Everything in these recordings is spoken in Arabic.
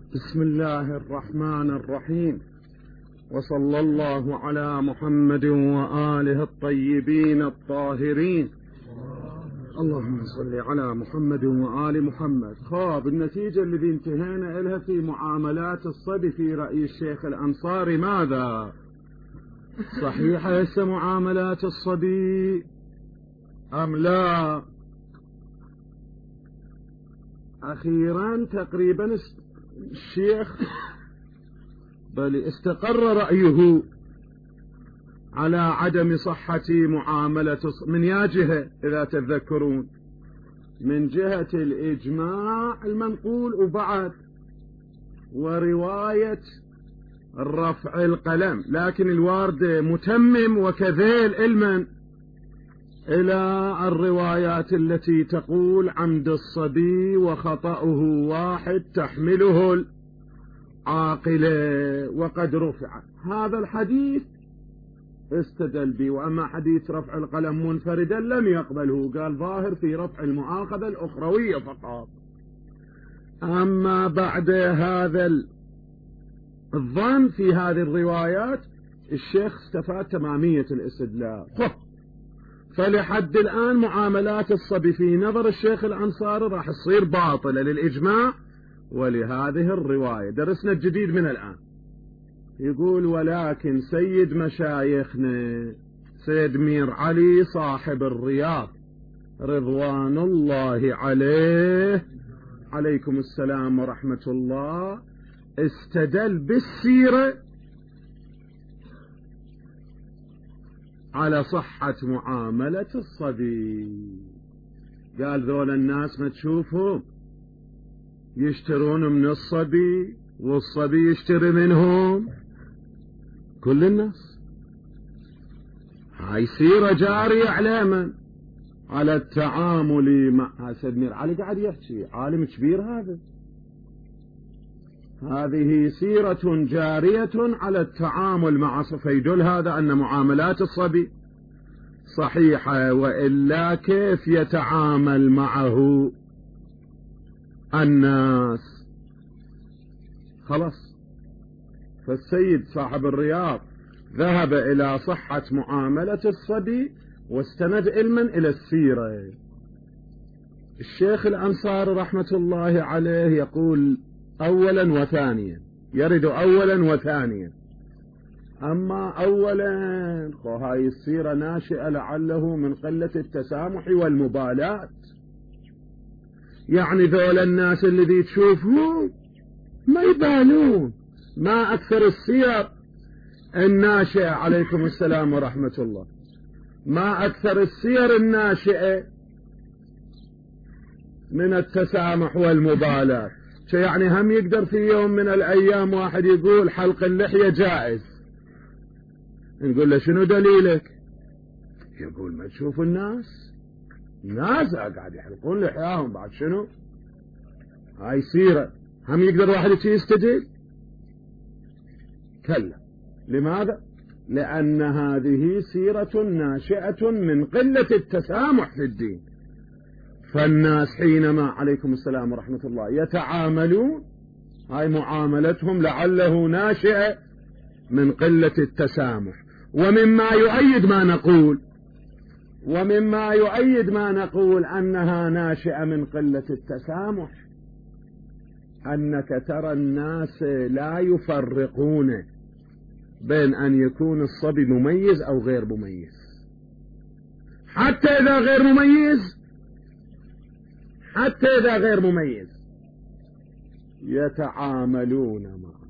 بسم الله الرحمن الرحيم، وصلى الله على محمد وآله الطيبين الطاهرين. اللهم صل على محمد وآل محمد. خاب النتيجة الذي انتهينا إلها في معاملات الصبي في رأي الشيخ الأنصاري ماذا؟ صحيحة هسه معاملات الصبي أم لا؟ أخيرا تقريبا الشيخ بل استقر رأيه على عدم صحة معاملة من يا جهة إذا تذكرون، من جهة الإجماع المنقول وبعد ورواية رفع القلم، لكن الوارد متمم وكذيل علما إلى الروايات التي تقول عمد الصبي وخطأه واحد تحمله العاقلة وقد رفع. هذا الحديث استدل به، وأما حديث رفع القلم منفردا لم يقبله، قال ظاهر في رفع المؤاخذة الأخروية فقط. أما بعد هذا الظن في هذه الروايات الشيخ استفاد تمامية الاستدلال. فلحد الآن معاملات الصبي في نظر الشيخ الأنصاري راح تصير باطلة للإجماع ولهذه الرواية. درسنا الجديد من الآن. يقول ولكن سيد مشايخنا سيد مير علي صاحب الرياض رضوان الله عليه عليكم السلام ورحمة الله استدل بالسيرة على صحة معاملة الصبي. قال ذول الناس ما تشوفهم يشترون من الصبي والصبي يشتري منهم، كل الناس. هاي سيرة جارية عليما على التعامل مع سيد مير علي قاعد يحكي عالم كبير هذا. هذه سيرة جارية على التعامل مع فيدل هذا أن معاملات الصبي صحيحة، وإلا كيف يتعامل معه الناس؟ خلاص. فالسيد صاحب الرياض ذهب إلى صحة معاملة الصبي واستند علما إلى السيرة. الشيخ الأنصاري رحمة الله عليه يقول أولا وثانيا، يرد أولا وثانيا. أما أولا هاي السيرة ناشئة لعله من قلة التسامح والمبالاة. يعني ذول الناس الذي تشوفهم ما يبالون، ما أكثر السير الناشئة عليكم السلام ورحمة الله، ما أكثر السير الناشئة من التسامح والمبالاة. يعني هم يقدر في يوم من الأيام واحد يقول حلق اللحية جائز، نقول له شنو دليلك؟ يقول ما تشوف الناس قاعد يحلقون لحياهم، بعد شنو؟ هاي سيرة. هم يقدر واحد يستدل؟ كلا. لماذا؟ لأن هذه سيرة ناشئة من قلة التسامح في الدين. فالناس حينما عليكم السلام ورحمة الله يتعاملون، هاي معاملتهم لعله ناشئة من قلة التسامح. ومما يؤيد ما نقول أنها ناشئة من قلة التسامح أنك ترى الناس لا يفرقون بين أن يكون الصبي مميز أو غير مميز، حتى إذا غير مميز يتعاملون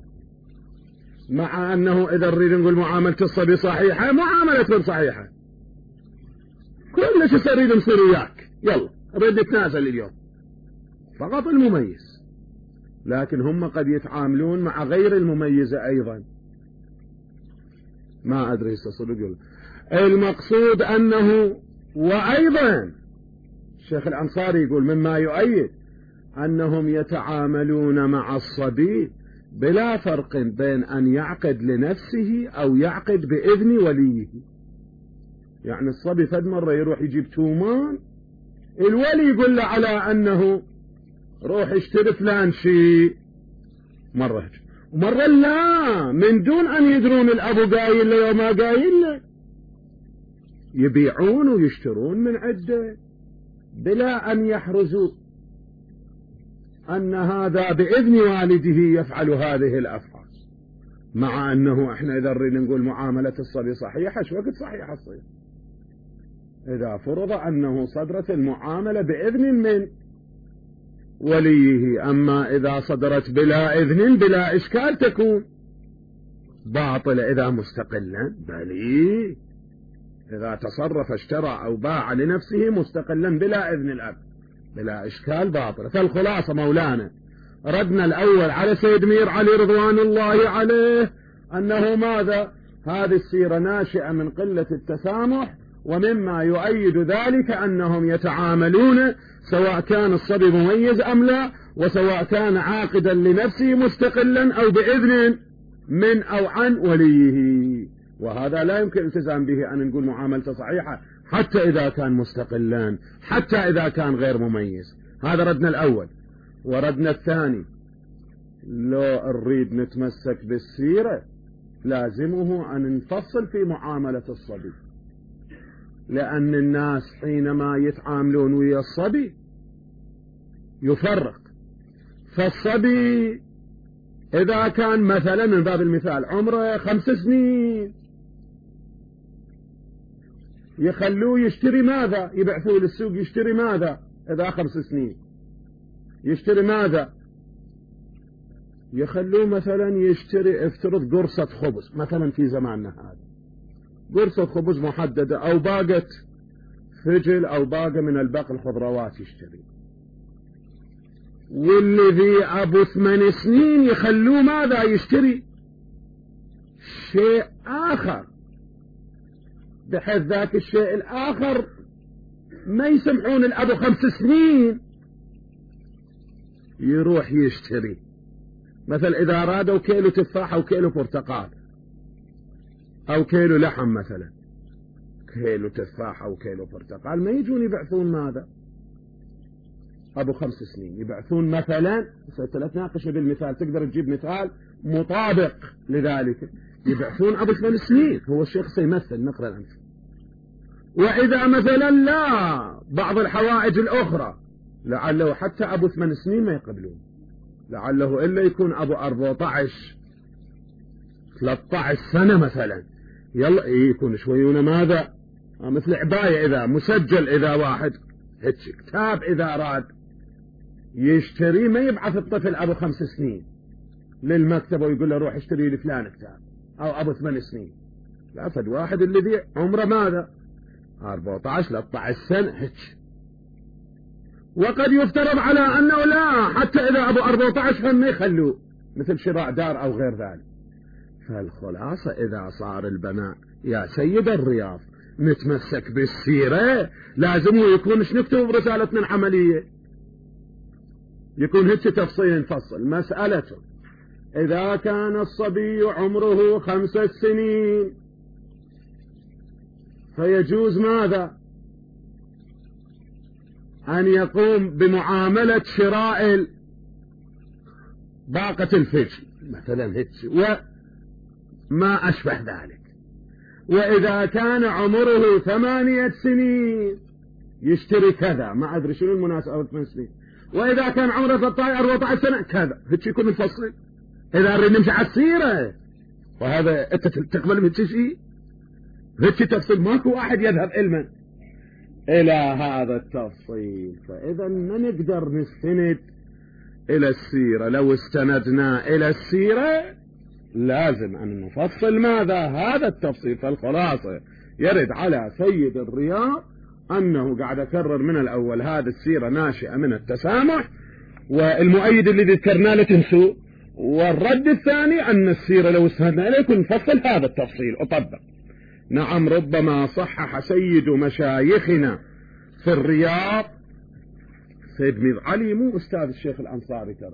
مع أنه إذا نريد نقول معاملة الصبي صحيحة، معاملتهم صحيحة، كل شيء نريد نصير وياك، يلا نريد نتنازل اليوم، فقط المميز. لكن هم قد يتعاملون مع غير المميزة أيضا. ما أدري صدق. المقصود أنه وأيضا الشيخ الأنصاري يقول مما يؤيد أنهم يتعاملون مع الصبي بلا فرق بين أن يعقد لنفسه أو يعقد بإذن وليه. يعني الصبي فد مرة يروح يجيب تومان، الولي يقول له على أنه روح اشتري فلان شيء، مرة هيك ومرة لا، من دون أن يدرون الأبو قايل له وما قايل له، يبيعون ويشترون من عده بلا أن يحرزوا أن هذا بإذن والده يفعل هذه الأفعال. مع أنه إحنا إذا نريد نقول معاملة الصبي صحيحة، شو وقت صحيحة تصير؟ إذا فرض أنه صدرت المعاملة بإذن من وليه. أما إذا صدرت بلا إذن بلا إشكال تكون باطلة. إذا مستقلا بلي، إذا تصرف اشترى أو باع لنفسه مستقلا بلا إذن الأب بلا إشكال باطلة. فالخلاصة مولانا ردنا الأول على سيد مير علي رضوان الله عليه أنه ماذا؟ هذه السيرة ناشئة من قلة التسامح، ومما يؤيد ذلك أنهم يتعاملون سواء كان الصبي مميز أم لا، وسواء كان عاقدا لنفسه مستقلا أو بإذن من أو عن وليه. وهذا لا يمكن التزام به أن نقول معاملته صحيحة حتى إذا كان مستقلا، حتى إذا كان غير مميز. هذا ردنا الأول. وردنا الثاني، لو نريد نتمسك بالسيرة لازمه أن نفصل في معاملة الصبي، لأن الناس حينما يتعاملون ويا الصبي يفرق. فالصبي إذا كان مثلا من باب المثال عمره 5 سنين يخلوه يشتري ماذا؟ يبعثوه للسوق يشتري ماذا؟ إذا 5 سنين يشتري ماذا؟ يخلوه مثلا يشتري افترض قرصة خبز مثلا في زماننا هذا، قرصة خبز محددة أو باقة فجل أو باقة من الباقي الخضروات يشتري. والذي أبو 8 سنين يخلوه ماذا؟ يشتري شيء آخر، بحيث ذاك الشيء الآخر ما يسمحون الأبو 5 سنين يروح يشتري. مثل إذا أرادوا كيلو تفاح أو كيلو برتقال أو كيلو لحم، مثلا كيلو تفاح أو كيلو برتقال، ما يجون يبعثون ماذا؟ أبو 5 سنين يبعثون مثلا، لا تناقش بالمثال، تقدر تجيب مثال مطابق لذلك، يبعثون أبو 8 سنين. هو الشيخ سيمثل نقرأ الأمثلة. وإذا مثلا لا بعض الحوائج الأخرى لعله حتى أبو 8 سنين ما يقبلون، لعله إلا يكون أبو 14 13 سنة مثلا، يلا يكون شويون ماذا؟ مثل عباية إذا مسجل، إذا واحد هيك كتاب إذا أراد يشتري ما يبعث الطفل أبو 5 سنين للمكتب ويقول له روح اشتري لي فلان كتاب، أو أبو 8 سنين. لا، فد واحد الذي عمره ماذا؟ 14 13 سنة هيك. وقد يفترض على أنه لا، حتى إذا أبو 14 هم ما يخلوه، مثل شراء دار أو غير ذلك. فالخلاصة إذا صار البناء يا سيد الرياض نتمسك بالسيرة، لازم يكون نكتب برسالتنا العملية، يكون هيك تفصيل نفصل مسألته. إذا كان الصبي عمره 5 سنين فيجوز ماذا؟ أن يقوم بمعاملة شراء باقة الفجل مثلا هيك وما أشبه ذلك. وإذا كان عمره 8 سنين يشتري كذا، ما أدري شنو المناسبة 8 سنين. وإذا كان عمره 13 14 سنة كذا، هيك يكون مفصل. إذا نريد نمشي على السيرة، وهذا أنت تقبل من شيء هيك تفصيل، ماكو واحد يذهب علما إلى هذا التفصيل. فإذا ما نقدر نستند إلى السيرة. لو استندنا إلى السيرة لازم أن نفصل ماذا؟ هذا التفصيل. فالخلاصة يرد على سيد الرياض أنه قاعد أكرر من الأول هذه السيرة ناشئة من التسامح، والمؤيد اللي ذكرنا له تنسوه. والرد الثاني أن السيرة لو استندنا إليه يكون نفصل هذا التفصيل أطبق. نعم، ربما صحح سيد مشايخنا في الرياض سيد مير علي، مو أستاذ الشيخ الأنصاري، ترى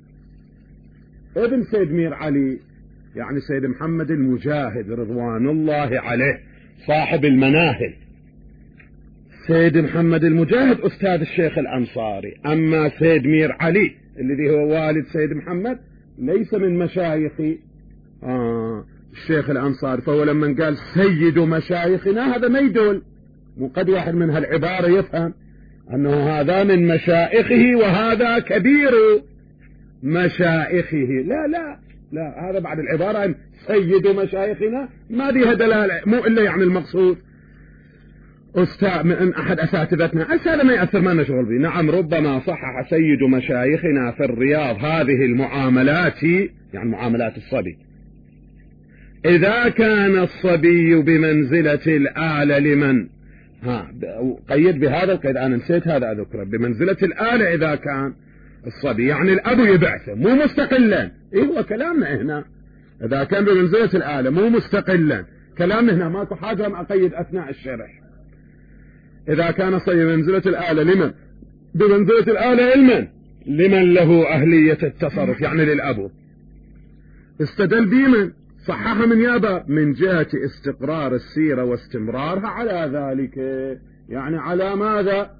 ابن سيد مير علي، يعني سيد محمد المجاهد رضوان الله عليه صاحب المناهل. سيد محمد المجاهد أستاذ الشيخ الأنصاري، أما سيد مير علي الذي هو والد سيد محمد ليس من مشايخي الشيخ الأنصاري. فهو لما قال سيد مشايخنا هذا ما يدل، مو قد واحد من هالعبارة يفهم أنه هذا من مشايخه وهذا كبير مشايخه. لا لا لا، هذا بعد العبارة عن سيد مشايخنا ما بيها دلالة، مو إلا يعني المقصود أستاذ من أحد أساتذتنا، هذا ما يأثر، ما نشغل به. نعم ربما صحح سيد مشايخنا في الرياض هذه المعاملات، يعني معاملات الصبي، إذا كان الصبي بمنزلة الآلة لمن قيد بهذا القيد، أنا نسيت هذا أذكره، بمنزلة الآلة إذا كان الصبي، يعني الأب يبعثه مو مستقلا. هو كلامنا هنا إذا كان بمنزلة الآلة مو مستقلا، كلامنا هنا ماكو حاجة أن أقيد أثناء الشرح. إذا كان الصبي بمنزلة الآلة لمن؟ بمنزلة الآلة علما لمن له أهلية التصرف، يعني للأب. استدل بمن؟ صحها من يابا من جهة استقرار السيرة واستمرارها على ذلك، يعني على ماذا؟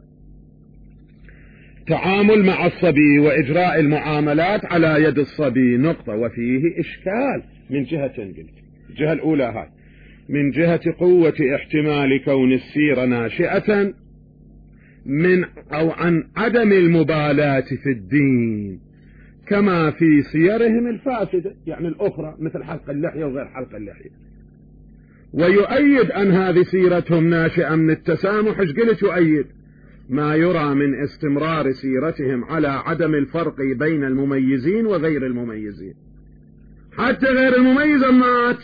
تعامل مع الصبي وإجراء المعاملات على يد الصبي، نقطة. وفيه إشكال من جهتين قلت، الجهة الأولى هاي من جهة قوة احتمال كون السيرة ناشئة من أو عن عدم المبالاة في الدين، كما في سيرهم الفاسدة، يعني الأخرى مثل حلق اللحية وغير حلق اللحية. ويؤيد أن هذه سيرتهم ناشئة من التسامح. ايش قلت يؤيد؟ ما يرى من استمرار سيرتهم على عدم الفرق بين المميزين وغير المميزين، حتى غير المميز مات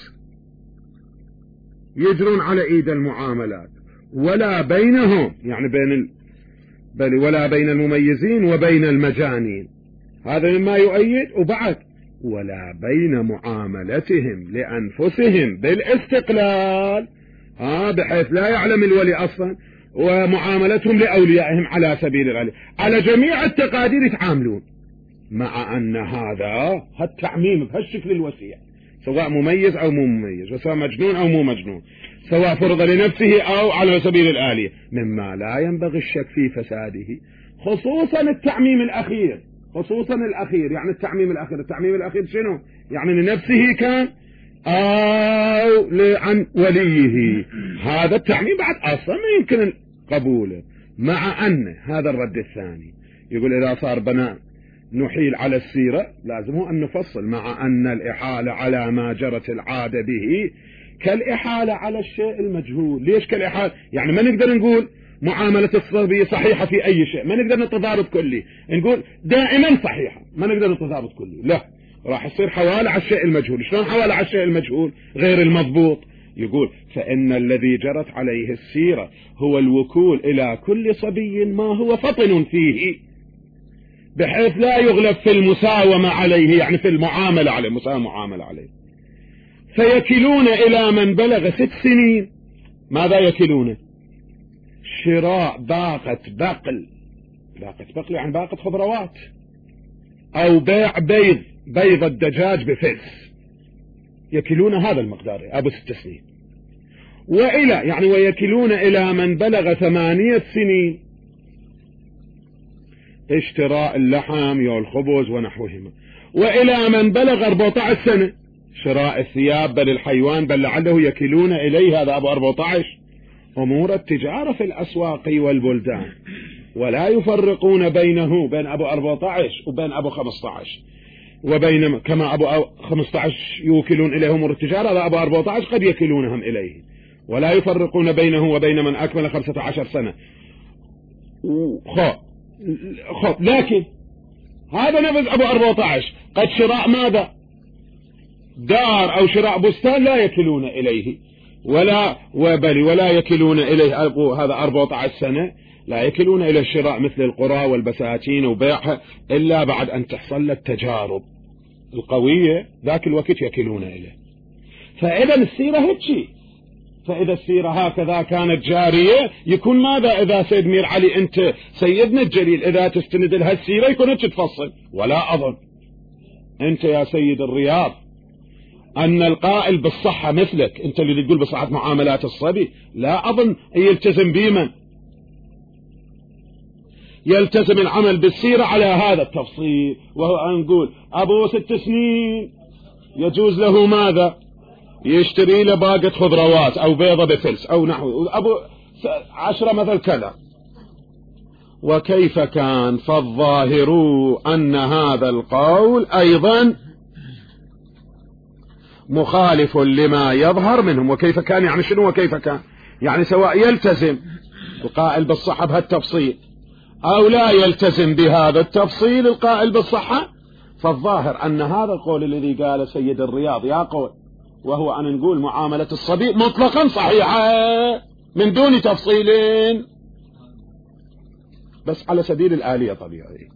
يجرون على ايد المعاملات، ولا بينهم يعني بل ولا بين المميزين وبين المجانين، هذا مما يؤيد. وبعد ولا بين معاملتهم لأنفسهم بالاستقلال، بحيث لا يعلم الولي أصلا، ومعاملتهم لأوليائهم على سبيل الغالب على جميع التقادير يتعاملون، مع أن هذا التعميم بهالشكل الوسيع، سواء مميز أو مو مميز، وسواء مجنون أو مو مجنون، سواء فرض لنفسه أو على سبيل الآلية، مما لا ينبغي الشك في فساده، خصوصا التعميم الأخير. يعني التعميم الأخير شنو؟ يعني لنفسه كان أو عن وليه، هذا التعميم بعد أصلا ما يمكن قبوله. مع أن هذا الرد الثاني يقول إذا صار بناء نحيل على السيرة لازم أن نفصل، مع أن الإحالة على ما جرت العادة به كالإحالة على الشيء المجهول. ليش كالإحالة؟ يعني ما نقدر نقول معاملة الصبي صحيحة في أي شيء، ما نقدر نتضارب كلي، نقول دائما صحيحة، ما نقدر نتضارب كلي، لا، راح يصير حوالة على الشيء المجهول. شلون حوالة على الشيء المجهول غير المضبوط؟ يقول فإن الذي جرت عليه السيرة هو الوكول إلى كل صبي ما هو فطن فيه، بحيث لا يغلب في المساومة عليه، يعني في المعاملة عليه، معاملة عليه. فيكلون إلى من بلغ 6 سنين، ماذا يكلونه؟ شراء باقة بقل يعني باقة خضروات، أو بيع بيض الدجاج بفلس، يكلون هذا المقدار أبو 6 سنين. ويكلون إلى من بلغ 8 سنين اشتراء اللحم والخبز ونحوهما، وإلى من بلغ 14 سنة شراء الثياب بل الحيوان، بل لعله يكلون إليه هذا أبو 14 أمور التجارة في الأسواق والبلدان، ولا يفرقون بين أبو 14 وبين أبو 15، وبين كما أبو 15 يوكلون إليه أمور التجارة، هذا أبو 14 قد يكلونهم إليه، ولا يفرقون بينه وبين من أكمل 15 سنة. لكن هذا نفذ أبو 14 قد شراء ماذا؟ دار أو شراء بستان لا يكلون إليه، ولا يكلون إليه أبو هذا 14 سنة، لا يكلون إلى الشراء مثل القرى والبساتين وبيعها إلا بعد أن تحصل التجارب القوية، ذاك الوقت يكلون إليه. فإذا السيرة هيك، فإذا السيرة هكذا كانت جارية يكون ماذا؟ إذا سيد مير علي أنت سيدنا الجليل إذا تستند لها السيرة يكون هيك تفصل، ولا أظن أنت يا سيد الرياض أن القائل بالصحة مثلك، أنت اللي تقول بصحة معاملات الصبي، لا أظن يلتزم بمن يلتزم العمل بالسيرة على هذا التفصيل، وهو أن نقول أبو 6 سنين يجوز له ماذا؟ يشتري له باقة خضروات أو بيضة بفلس أو نحو، أبو 10 مثل كذا. وكيف كان؟ فالظاهر أن هذا القول أيضا مخالف لما يظهر منهم. وكيف كان يعني شنو؟ وكيف كان يعني سواء يلتزم القائل بالصحة بهالتفصيل أو لا يلتزم بهذا التفصيل القائل بالصحة، فالظاهر أن هذا القول الذي قال سيد الرياض يا قول، وهو أن نقول معاملة الصبي مطلقا صحيحة من دون تفصيل، بس على سبيل الآلية طبيعي.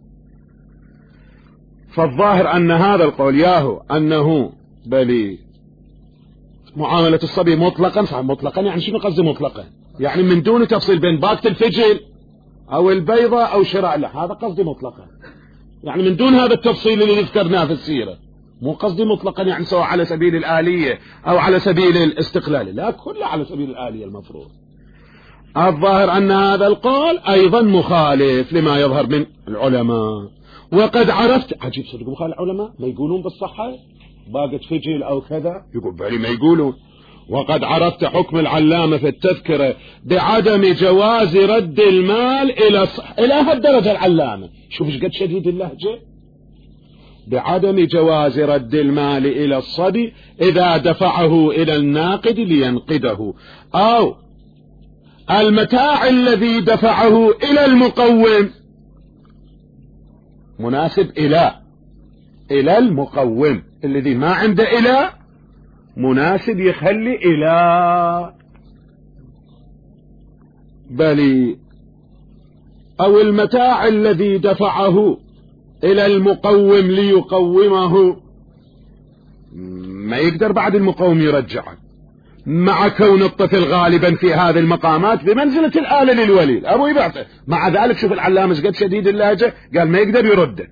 فالظاهر أن هذا القول ياهو أنه بل معاملة الصبي مطلقا صحيح. مطلقا يعني شنو قصدي مطلقا؟ يعني من دون تفصيل بين باقة الفجل أو البيضة أو شراء، لا هذا قصدي مطلقا، يعني من دون هذا التفصيل اللي ذكرناه في السيرة. مو قصدي مطلقا يعني سواء على سبيل الآلية أو على سبيل الاستقلال، لا كله على سبيل الآلية المفروض. الظاهر أن هذا القول أيضا مخالف لما يظهر من العلماء. وقد عرفت عجيب صدق مخالف العلماء ما يقولون بالصحة باقة فجل أو كذا، يقول بالي ما يقولون. وقد عرفت حكم العلامة في التذكرة بعدم جواز رد المال إلى هالدرجة العلامة، شوف ايش قد شديد اللهجة، بعدم جواز رد المال إلى الصبي إذا دفعه إلى الناقد لينقده، أو المتاع الذي دفعه إلى المقوم مناسب إلى المقوم، الذي ما عنده إلى مناسب يخلي إلى بل أو المتاع الذي دفعه إلى المقوم ليقومه، ما يقدر بعد المقوم يرجعه، مع كون الطفل غالبا في هذه المقامات بمنزلة الآلة للولي الأبو يبعثه. مع ذلك شوف العلامة قد شديد اللهجة، قال ما يقدر يرده.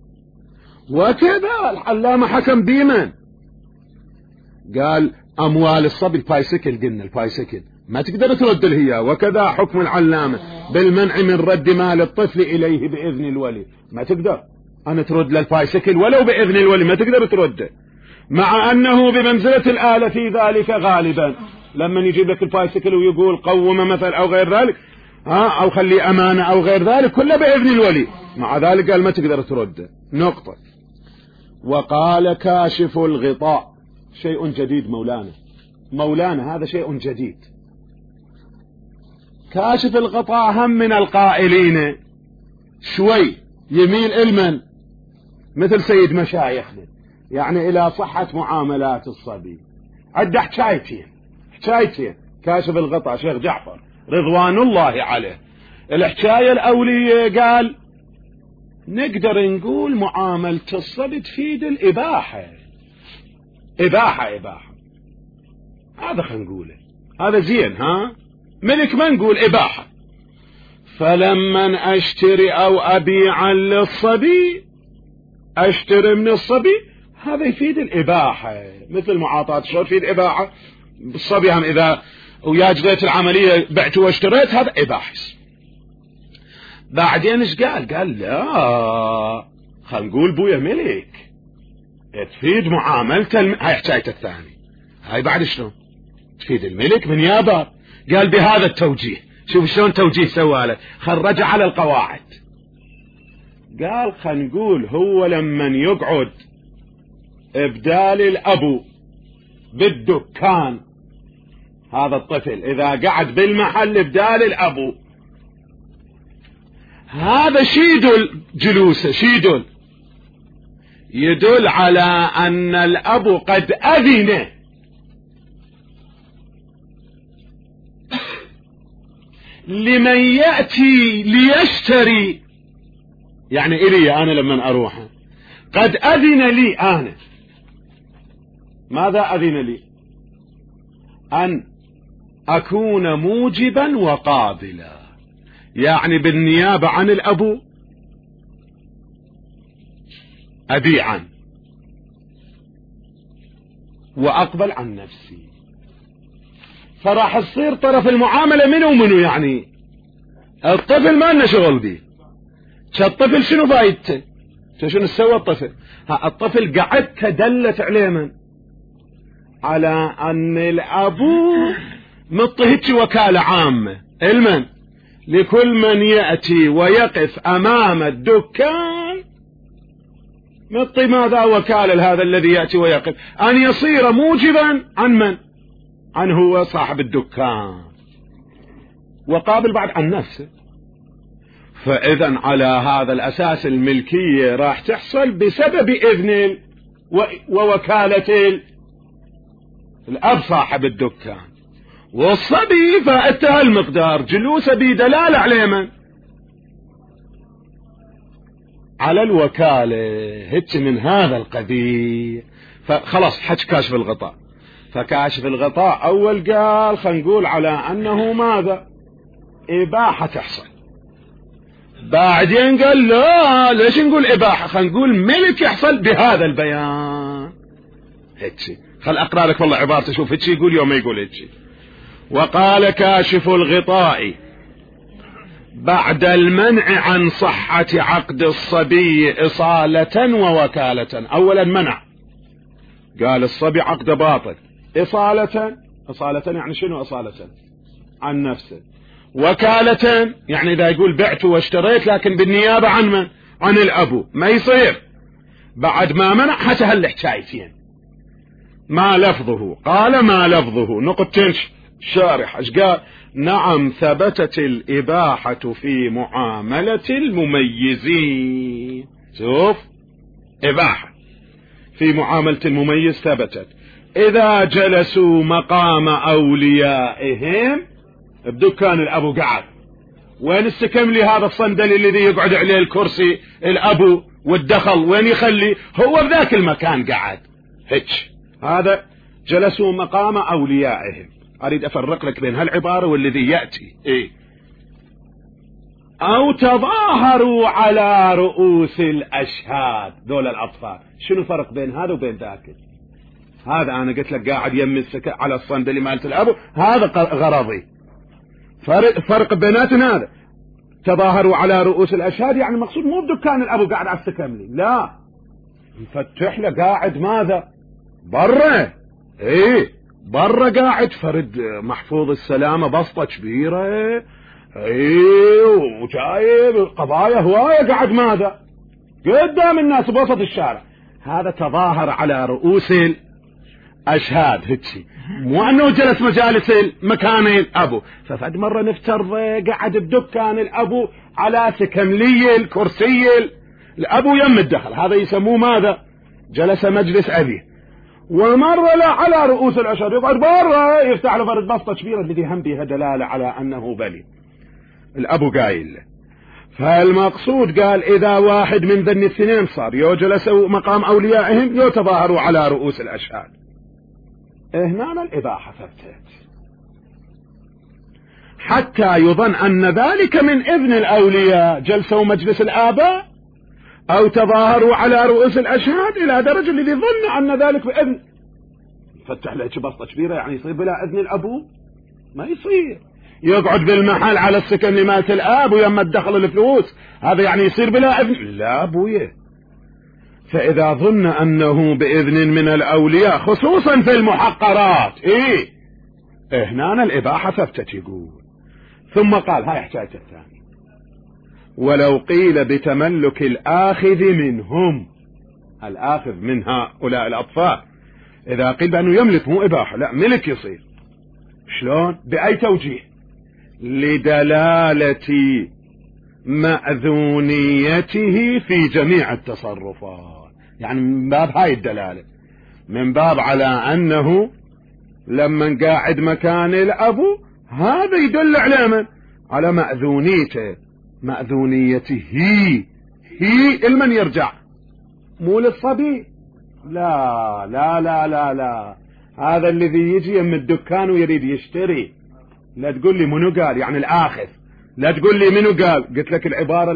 وكذا العلامة حكم بيمن قال أموال الصبي البايسكل، قلنا البايسكل ما تقدر ترد له، وكذا حكم العلامة بالمنع من رد مال الطفل إليه بإذن الولي، ما تقدر أنا ترد للبايسكل ولو بإذن الولي، ما تقدر ترده، مع أنه بمنزلة الآلة في ذلك غالبا. لما يجيب لك البايسكل ويقول قوم مثل أو غير ذلك أو خلي أمانة أو غير ذلك كله بإذن الولي، مع ذلك قال ما تقدر ترده. نقطة. وقال كاشف الغطاء شيء جديد مولانا هذا شيء جديد. كاشف الغطاء هم من القائلين شوي يميل المن مثل سيد مشايخنا يعني إلى صحة معاملات الصبي. عد حكايتين كاشف الغطاء شيخ جعفر رضوان الله عليه. الحكاية الأولية قال نقدر نقول معاملة الصبي تفيد الإباحة، إباحة هذا خلينا نقوله، هذا زين ملك ما نقول إباحة. فلما أشتري أو أبيعا للصبي أشتري من الصبي، هذا يفيد الإباحة، مثل معاطاة الشرط يفيد الإباحة. الصبي هم إذا وياجريت العملية بعت واشتريت هذا إباحة. بعدين ايش قال لا خلينا نقول بويا ملك تفيد معاملة هاي حكايته الثانية. هاي بعد شلون تفيد الملك من يابا؟ قال بهذا التوجيه. شوف شلون توجيه سواله، خرج على القواعد. قال خلينا نقول هو لمن يقعد ابدال الابو بالدكان، هذا الطفل اذا قعد بالمحل ابدال الابو، هذا شيدل جلوسه شيدل يدل على ان الابو قد اذن لمن يأتي ليشتري، يعني إلي أنا لمن أروح قد أذن لي أنا. ماذا أذن لي؟ أن أكون موجبا وقابلا، يعني بالنيابة عن الأبو أبيعا وأقبل عن نفسي، فراح تصير طرف المعاملة منه ومنه، يعني الطفل ما لنا شغل به، الطفل شنو فايدته؟ شنو سوى الطفل؟ الطفل قعد تدلت عليه من؟ على أن الأبو مطهتش وكالة عامة المن لكل من يأتي ويقف أمام الدكان مطي ماذا وكالة لهذا الذي يأتي ويقف أن يصير موجبا عن من؟ عن هو صاحب الدكان، وقابل بعد عن نفسه. فإذا على هذا الأساس الملكية راح تحصل بسبب إذن ووكالة الأب صاحب الدكان، والصبي فأتى المقدار جلوسه بدلالة على من؟ على الوكالة. هيك من هذا القضية. فخلاص حج كاشف الغطاء. فكاشف الغطاء أول قال خلينا نقول على أنه ماذا؟ إباحة تحصل. بعدين قال لا ليش نقول إباحة؟ خلينا نقول ملك يحصل بهذا البيان. هيك خل أقرأ لك والله عبارته شوف هيك يقول يوم ما يقول هيك. وقال كاشف الغطاء بعد المنع عن صحة عقد الصبي إصالة ووكالة. أولا منع، قال الصبي عقد باطل. إصالة يعني شنو إصالة؟ عن نفسه. وكالة يعني إذا يقول بعت واشتريت لكن بالنيابة عن من؟ عن الأبو، ما يصير. بعد ما منع حتى هالحكايتين. ما لفظه؟ قال ما لفظه نقطتين شارح ايش قال؟ نعم ثبتت الإباحة في معاملة المميزين. شوف إباحة في معاملة المميز ثبتت إذا جلسوا مقام أوليائهم بدكان الأبو قعد. وين السكم لي هذا الصندل الذي يقعد عليه الكرسي الأبو والدخل وين يخلي؟ هو بذاك المكان قعد. هيك هذا جلسوا مقام أوليائهم. أريد أفرق لك بين هالعبارة والذي يأتي. إيه؟ أو تظاهروا على رؤوس الأشهاد. دول الأطفال. شنو فرق بين هذا وبين ذاك؟ هذا أنا قلت لك قاعد يمسك على الصندل مالت الأبو، هذا غرضي. فرق بيناتنا هذا. تظاهروا على رؤوس الأشهاد يعني المقصود مو بدكان الأبو قاعد على السكم لي، لا، مفتح له قاعد ماذا؟ برا. ايه برا قاعد فرد محفوظ السلامة بسطة كبيرة، ايه وجايب قضايا هواية قاعد ماذا؟ قدام الناس بوسط الشارع. هذا تظاهر على رؤوس الأشهاد. هيك مو انه جلس مجالس مكان الابو. ففد مرة نفترض قعد بدكان الابو على سكملي الكرسي الابو يم الدخل، هذا يسموه ماذا؟ جلس مجلس ابيه. ومرة لا على رؤوس الأشهاد يقعد برا يفتح له فرد بسطة كبيرة الذي هم بها دلالة على أنه بلي الأبو قايل له. فالمقصود قال إذا واحد من ذن الاثنين صار يجلسوا مقام أوليائهم يتظاهروا على رؤوس الأشهاد، هنا الإباحة ثبتت حتى يظن أن ذلك من إذن الأولياء جلسوا مجلس الآباء أو تظاهروا على رؤوس الأشهاد إلى درجة الذي ظن أن ذلك بإذن. فتح له بسطة كبيرة يعني يصير بلا إذن الأبو؟ ما يصير. يقعد بالمحل على السكن لمالة الآب ويما تدخل الفلوس، هذا يعني يصير بلا إذن؟ لا أبويه. فإذا ظن أنه بإذن من الأولياء خصوصا في المحقرات هنا الإباحة ثبتت يقول. ثم قال هاي حكاية الثاني ولو قيل بتملك الآخذ منهم، الآخذ من هؤلاء الأطفال، إذا قيل بأنه يملك مو إباحة لا ملك يصير. شلون؟ بأي توجيه؟ لدلالة مأذونيته في جميع التصرفات. يعني من باب هاي الدلالة، من باب على أنه لما قاعد مكان الأبو هذا يدل على من؟ على مأذونيته هي المن يرجع مو للصبي. لا لا لا لا لا، هذا الذي يجي من الدكان ويريد يشتري. لا تقول لي منو قال يعني الآخذ، لا تقول لي منو قال. قلت لك العبارة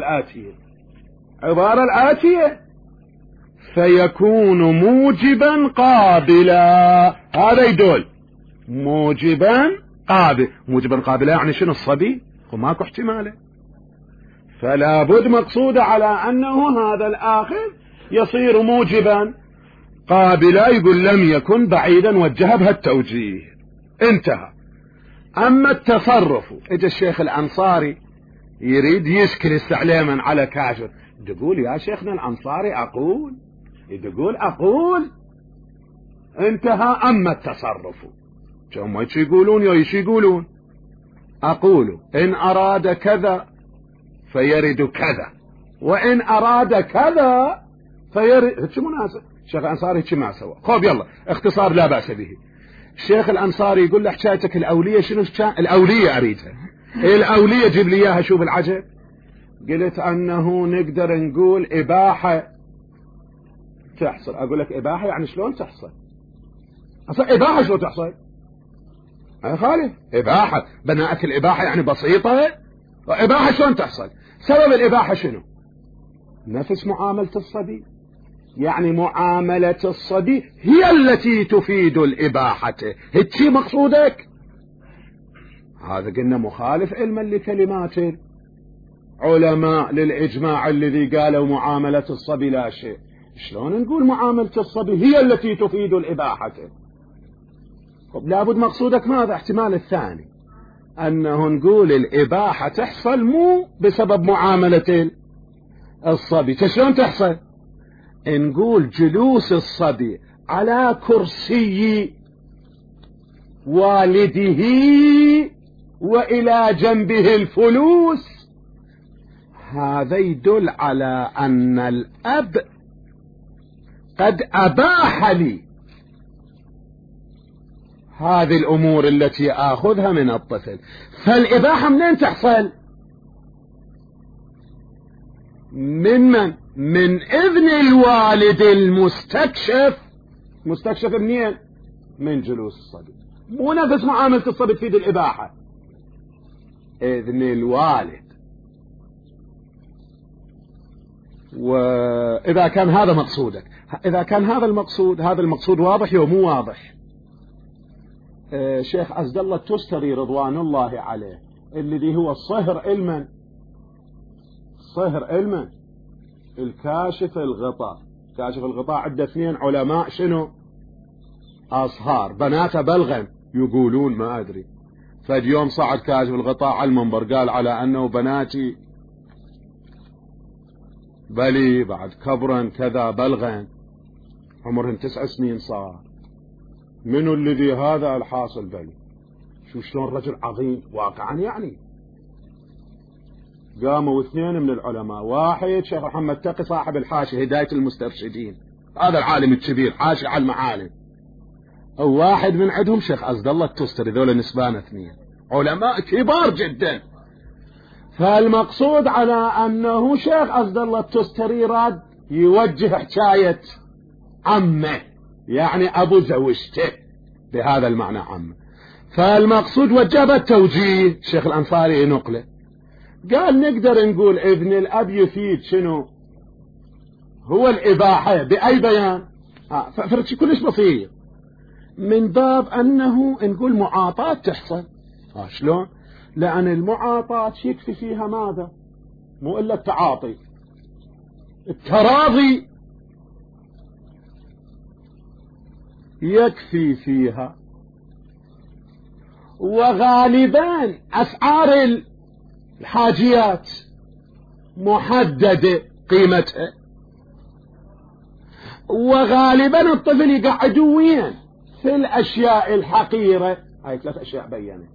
الآتية فيكون موجبا قابلا. هذا يدل موجبا قابلا يعني شنو؟ الصبي وماكو احتماله. فلا بد مقصودة على أنه هذا الآخر يصير موجبا قابلا، يقول لم يكن بعيدا وجه بها التوجيه، انتهى. أما التصرف، إجا الشيخ الأنصاري يريد يشكل استعلاما على كاشف، تقول يا شيخنا الأنصاري أقول، تقول أقول، انتهى. أما التصرف هم ايش يقولون يا ايش يقولون؟ أقول إن أراد كذا فيرد كذا، وإن أراد كذا فيرد. هيك مناسب الشيخ الأنصاري هيك ما سوى. خب يلا اختصار لا بأس به. الشيخ الأنصاري يقول له حكايتك الأولية شنو؟ الأولية أريدها، الأولية جيب لي إياها. شوف العجب، قلت أنه نقدر نقول إباحة تحصل. أقول لك إباحة يعني شلون تحصل؟ أصلا إباحة شلون تحصل؟ أي خالف، إباحة بناءك الإباحة يعني بسيطة، وإباحة شلون تحصل؟ سبب الإباحة شنو؟ نفس معاملة الصبي، يعني معاملة الصبي هي التي تفيد الإباحة. هيك مقصودك؟ هذا قلنا مخالف علما لكلمات علماء للإجماع الذي قالوا معاملة الصبي لا شيء. شلون نقول معاملة الصبي هي التي تفيد الإباحة؟ لابد مقصودك ماذا؟ احتمال الثاني أنه نقول الإباحة تحصل مو بسبب معاملة الصبي. شلون تحصل؟ نقول جلوس الصبي على كرسي والده وإلى جنبه الفلوس، هذا يدل على أن الأب قد أباح لي هذه الأمور التي آخذها من الطفل. فالإباحة منين تحصل؟ من إذن الوالد المستكشف. مستكشف منين؟ من جلوس الصبي. مو نفس معاملة الصبي تفيد الإباحة، إذن الوالد. وإذا كان هذا مقصودك، إذا كان هذا المقصود واضح يو مو واضح؟ شيخ عزد الله التستري رضوان الله عليه الذي هو الصهر علما الكاشف الغطاء. كاشف الغطاء عنده 2 علماء شنو؟ أصهار، بناته بلغم يقولون ما أدري. فاليوم صعد كاشف الغطاء على المنبر قال على أنه بناتي بلي بعد كبرا كذا بلغا عمرهم 9 سنين صار. منو الذي هذا الحاصل بلي؟ شو شلون رجل عظيم واقعا يعني. قاموا 2 من العلماء، واحد شيخ محمد تقي صاحب الحاشية هداية المسترشدين، هذا العالم الكبير حاشي على المعالم، أو واحد من عندهم شيخ عزد الله التستري. ذولا نسبان 2 علماء كبار جدا. فالمقصود على أنه شيخ عزد الله التستري راد يوجه حكاية عمه، يعني أبو زوجته، بهذا المعنى عمه. فالمقصود وجه التوجيه. الشيخ الأنصاري نقله قال نقدر نقول ابن الأب يفيد شنو؟ هو الإباحة. بأي بيان؟ فرق كلش بسيط، من باب أنه نقول معاطاة تحصل. شلون؟ لأن المعاطاة يكفي فيها ماذا؟ مو إلا التعاطي، التراضي يكفي فيها. وغالبا أسعار الحاجيات محددة قيمتها، وغالبا الطفل يقعدوا وين؟ في الأشياء الحقيرة. هاي 3 أشياء بيّنت.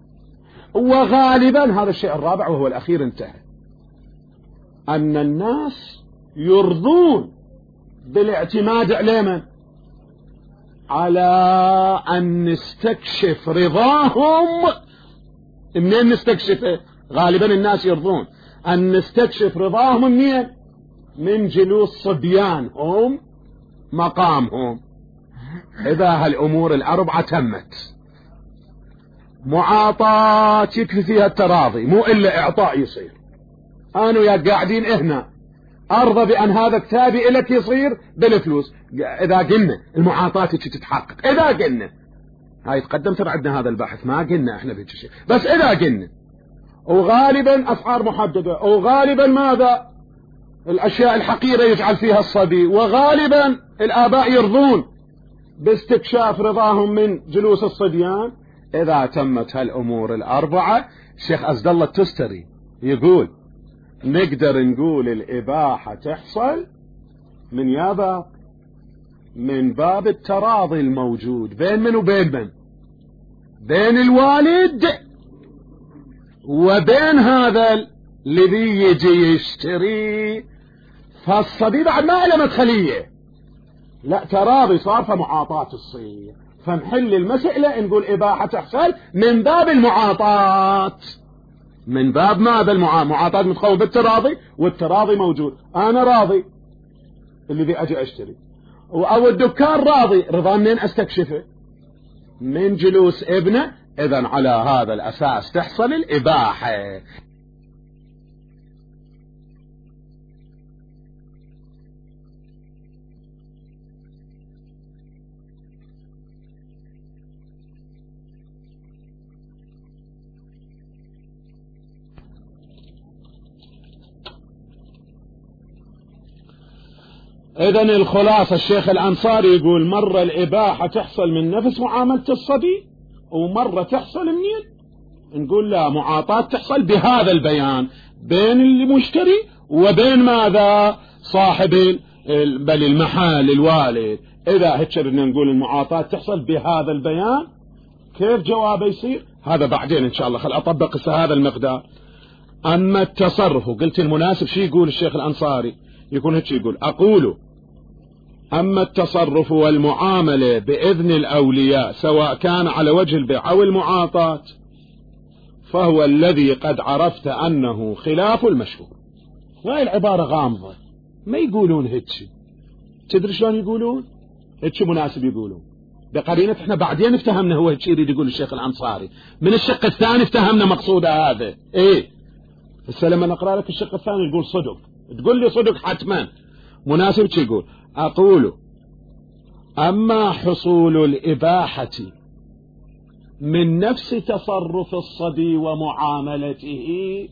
وغالبا هذا الشيء الرابع وهو الأخير انتهى، أن الناس يرضون بالاعتماد على من؟ على أن نستكشف رضاهم. منين نستكشفه؟ غالبا الناس يرضون أن نستكشف رضاهم منين؟ من جلوس صبيانهم مقامهم. إذا هالأمور الأربعة تمت، معاطاة يكفي فيها التراضي، مو إلا إعطاء يصير. أنا وياك قاعدين هنا أرضى بأن هذا كتابي إلك يصير بالفلوس. إذا قلنا المعاطاة تتحقق، إذا قلنا هاي تقدم ترى عندنا هذا البحث، ما قلنا احنا بهيك شيء، بس إذا قلنا وغالبا أسعار محددة، وغالبا ماذا؟ الأشياء الحقيرة يجعل فيها الصبي، وغالبا الآباء يرضون باستكشاف رضاهم من جلوس الصبيان. إذا تمت هالأمور الأربعة، الشيخ عزد الله التستري يقول نقدر نقول الإباحة تحصل من يابا من باب التراضي الموجود بين من وبين من؟ بين الوالد وبين هذا الذي يجي يشتري. فالصبي بعد ما له مدخلية، لا تراضي صار، فمعاطاة تصير، فنحل المسألة نقول إباحة تحصل من باب المعاطاة. من باب ماذا؟ المعاطاة متقوم بالتراضي، والتراضي موجود. أنا راضي اللي أجي أشتري، أو الدكان راضي، رضا منين أستكشفه؟ من جلوس ابنه. إذن على هذا الأساس تحصل الإباحة. إذن الخلاصة الشيخ الأنصاري يقول مرة الإباحة تحصل من نفس معاملة الصبي، ومرة تحصل منين؟ نقول لا، معاطاة تحصل بهذا البيان بين المشتري وبين ماذا؟ صاحب بل المحل الوالد. إذا هيك بدنا نقول المعاطاة تحصل بهذا البيان، كيف جوابه يصير؟ هذا بعدين إن شاء الله، خل أطبق هذا المقدار. أما التصرف، قلت المناسب شي يقول الشيخ الأنصاري، يكون هيك يقول أقول أما التصرف والمعاملة بإذن الأولياء سواء كان على وجه البيع أو المعاطاة، فهو الذي قد عرفت أنه خلاف المشهور. وهي العبارة غامضة، ما يقولون هيك. تدري شلون يقولون؟ هيك مناسب يقولون بقرينة احنا بعدين افتهمنا هو هيك يريد يقول الشيخ الأنصاري. من الشق الثاني افتهمنا مقصوده هذا. ايه هسه لما نقرأ لك الشق الثاني يقول صدق، تقول لي صدق حتما. مناسب يقول أقول أما حصول الإباحة من نفس تصرف الصبي ومعاملته،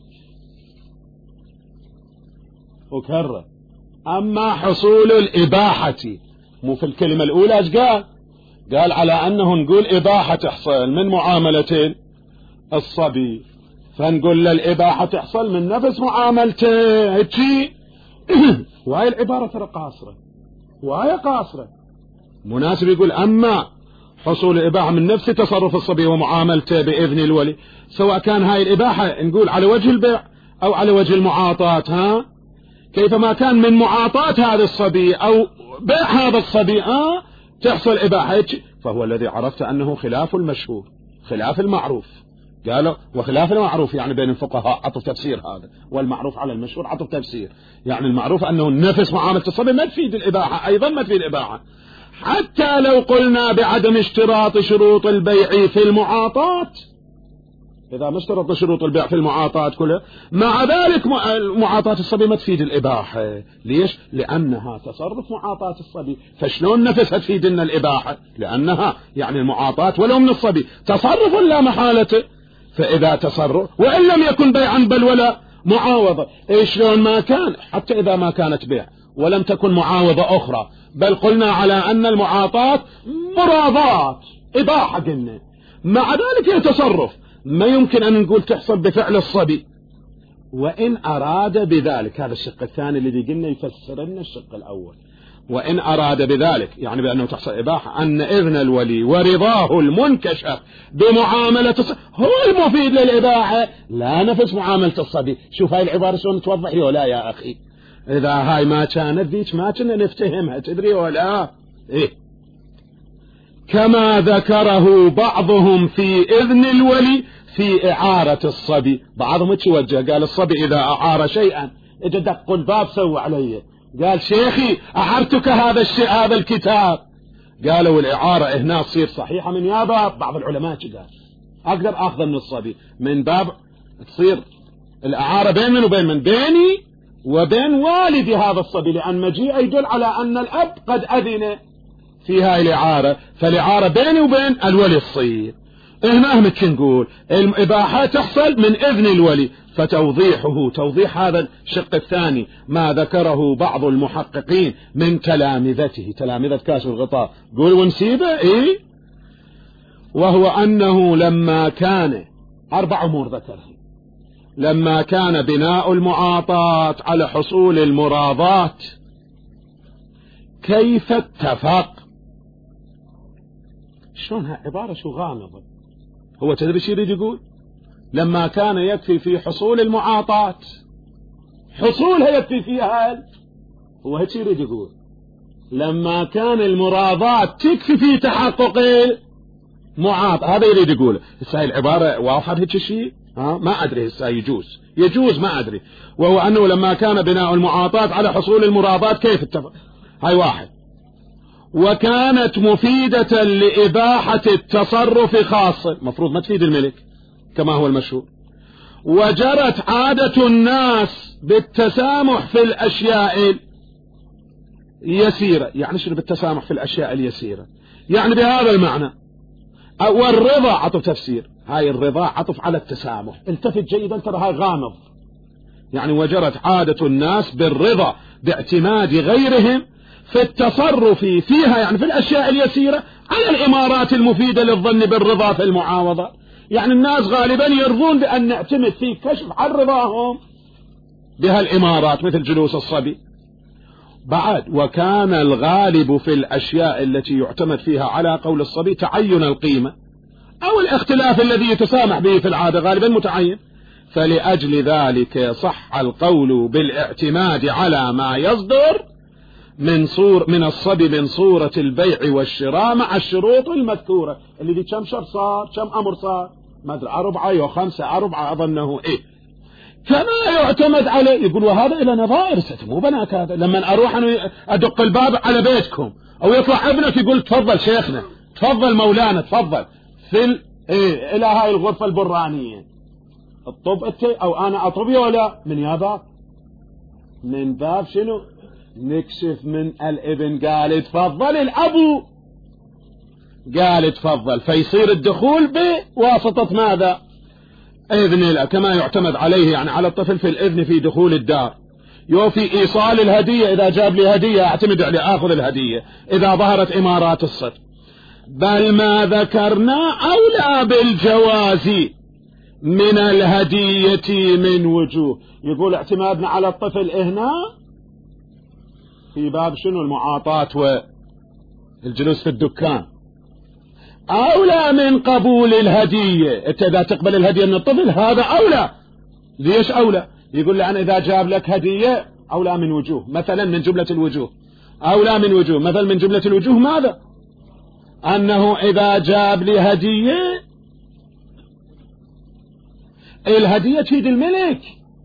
وكرر أما حصول الإباحة، مو في الكلمة الأولى ايش قال على أنه نقول إباحة تحصل من معاملة الصبي، فنقول الإباحة تحصل من نفس معاملته هيك. وهي العبارة ترى قاصرة، وهي قاصرة. مناسب يقول أما حصول الإباحة من نفس تصرف الصبي ومعاملته بإذن الولي، سواء كان هاي الإباحة نقول على وجه البيع أو على وجه المعاطاة، ها كيفما كان من معاطاة هذا الصبي أو بيع هذا الصبي تحصل إباحة، فهو الذي عرفت أنه خلاف المشهور، خلاف المعروف. قالوا وخلاف المعروف يعني بين الفقهاء عطوا تفسير هذا، والمعروف على المشهور عطوا تفسير. يعني المعروف أنه نفس معاملة الصبي ما تفيد الإباحة، أيضا ما تفيد الإباحة، حتى لو قلنا بعدم اشتراط شروط البيع في المعاطاة. إذا ما اشترط شروط البيع في المعاطاة كلها، مع ذلك معاطاة الصبي ما تفيد الإباحة. ليش؟ لأنها تصرف معاطاة الصبي. فشلون نفسها تفيد لنا الإباحة؟ لأنها يعني المعاطاة ولو من الصبي تصرف لا محالة. فإذا تصرف وإن لم يكن بيعا بل ولا معاوضة، شلون ما كان، حتى إذا ما كانت بيع ولم تكن معاوضة أخرى، بل قلنا على أن المعاطاة مراضات إباحة قلنا، مع ذلك هي تصرف، ما يمكن أن نقول تحصل بفعل الصبي. وإن أراد بذلك، هذا الشق الثاني الذي قلنا يفسر لنا الشق الأول، وإن أراد بذلك يعني بأنه تحصل إباحة أن إذن الولي ورضاه المنكشف بمعاملة الصبي هو المفيد للإباحة، لا نفس معاملة الصبي. شوف هاي العبارة شلون توضح ولا يا أخي؟ إذا هاي ما كانت ذيك ما كنا نفتهمها، تدري ولا إيه؟ كما ذكره بعضهم في إذن الولي في إعارة الصبي. بعضهم توجه قال الصبي إذا أعار شيئا، إذا دق الباب سوى علي، قال شيخي أعرتك هذا الشيء هذا الكتاب. قالوا الإعارة هنا تصير صحيحة من يابا. بعض العلماء قال أقدر أخذ من الصبي من باب تصير الإعارة بين من وبين من، بيني وبين والدي هذا الصبي، لأن مجيء يدل على أن الأب قد أذن في هاي الإعارة، فالإعارة بيني وبين الولي الصير. هنا متى نقول الإباحة تحصل من إذن الولي. فتوضيحه توضيح هذا الشق الثاني ما ذكره بعض المحققين من تلامذته، تلامذة كاشف الغطاء، قول ونسيبه إيه، وهو أنه لما كان 4 أمور ذكرها. لما كان بناء المعاطات على حصول المراضات، كيف اتفق؟ شلونها عبارة شو غامضة. هو تدري شو يريد يقول؟ لما كان يكفي في حصول المعاطات، حصولها يكفي فيها، هو هيك يريد يقول. لما كان المراضات تكفي في تحقق المعاطى، هذا يريد يقول. هسه العبارة واضحة هيك شيء؟ ما أدري هسه يجوز ما أدري. وهو أنه لما كان بناء المعاطات على حصول المراضات كيف اتفق؟ هاي واحد. وكانت مفيدة لإباحة التصرف خاصة، مفروض ما تفيد الملك كما هو المشهور. وجرت عادة الناس بالتسامح في الأشياء اليسيرة. يعني شنو بالتسامح في الأشياء اليسيرة؟ يعني بهذا المعنى. والرضا عطف تفسير، هاي الرضا عطف على التسامح. التفت جيدا ترى هاي غامض. يعني وجرت عادة الناس بالرضا باعتماد غيرهم في التصرف فيها، يعني في الأشياء اليسيرة، على الإمارات المفيدة للظن بالرضا في المعاوضة. يعني الناس غالبا يرضون بأن نعتمد في كشف عن رضاهم بهالإمارات مثل جلوس الصبي. بعد وكان الغالب في الأشياء التي يعتمد فيها على قول الصبي تعين القيمة أو الاختلاف الذي يتسامح به في العادة غالبا متعين. فلأجل ذلك صح القول بالاعتماد على ما يصدر من الصبي من صورة البيع والشراء مع الشروط المذكورة. اللي دي كم شرط صار، كم أمر صار، ما أدري 4 أو 5 4 أظنه إيه، كما يعتمد عليه. يقول وهذا إلى نظائر مو بناك. هذا لما أروح أنا أدق الباب على بيتكم أو يطلع ابنك يقول تفضل شيخنا، تفضل مولانا، تفضل في إيه إلى هاي الغرفة البرانية، الطب أنت أو أنا أطبي ولا من يابا من باب شنو نكشف من الابن. قال تفضل الأبو، قال تفضل، فيصير الدخول بواسطة ماذا؟ إذن الله، كما يعتمد عليه يعني على الطفل في الإذن في دخول الدار. يوفي إيصال الهدية، إذا جاب لي هدية أعتمد عليه أخذ الهدية إذا ظهرت إمارات الصدق. بل ما ذكرنا أولى بالجواز من الهدية من وجوه. يقول اعتمادنا على الطفل هنا في باب شنو المعاطات والجلوس في الدكان أولى من قبول الهدية. أنت إذا تقبل الهدية من الطفل هذا أولى. ليش أولى؟ يقول لي أنا إذا جاب لك هدية أولى من وجوه، مثلا من جملة الوجوه أولى من وجوه. مثلا من جملة الوجوه ماذا؟ أنه إذا جاب لي هدية، الهدية تفيد الملك،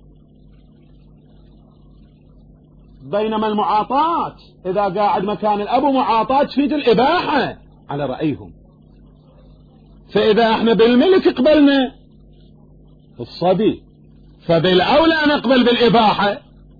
بينما المعاطات إذا قاعد مكان الأبو معاطات تفيد الإباحة على رأيهم. فإذا احنا بالملك قبلنا الصبي، فبالأولى نقبل بالإباحة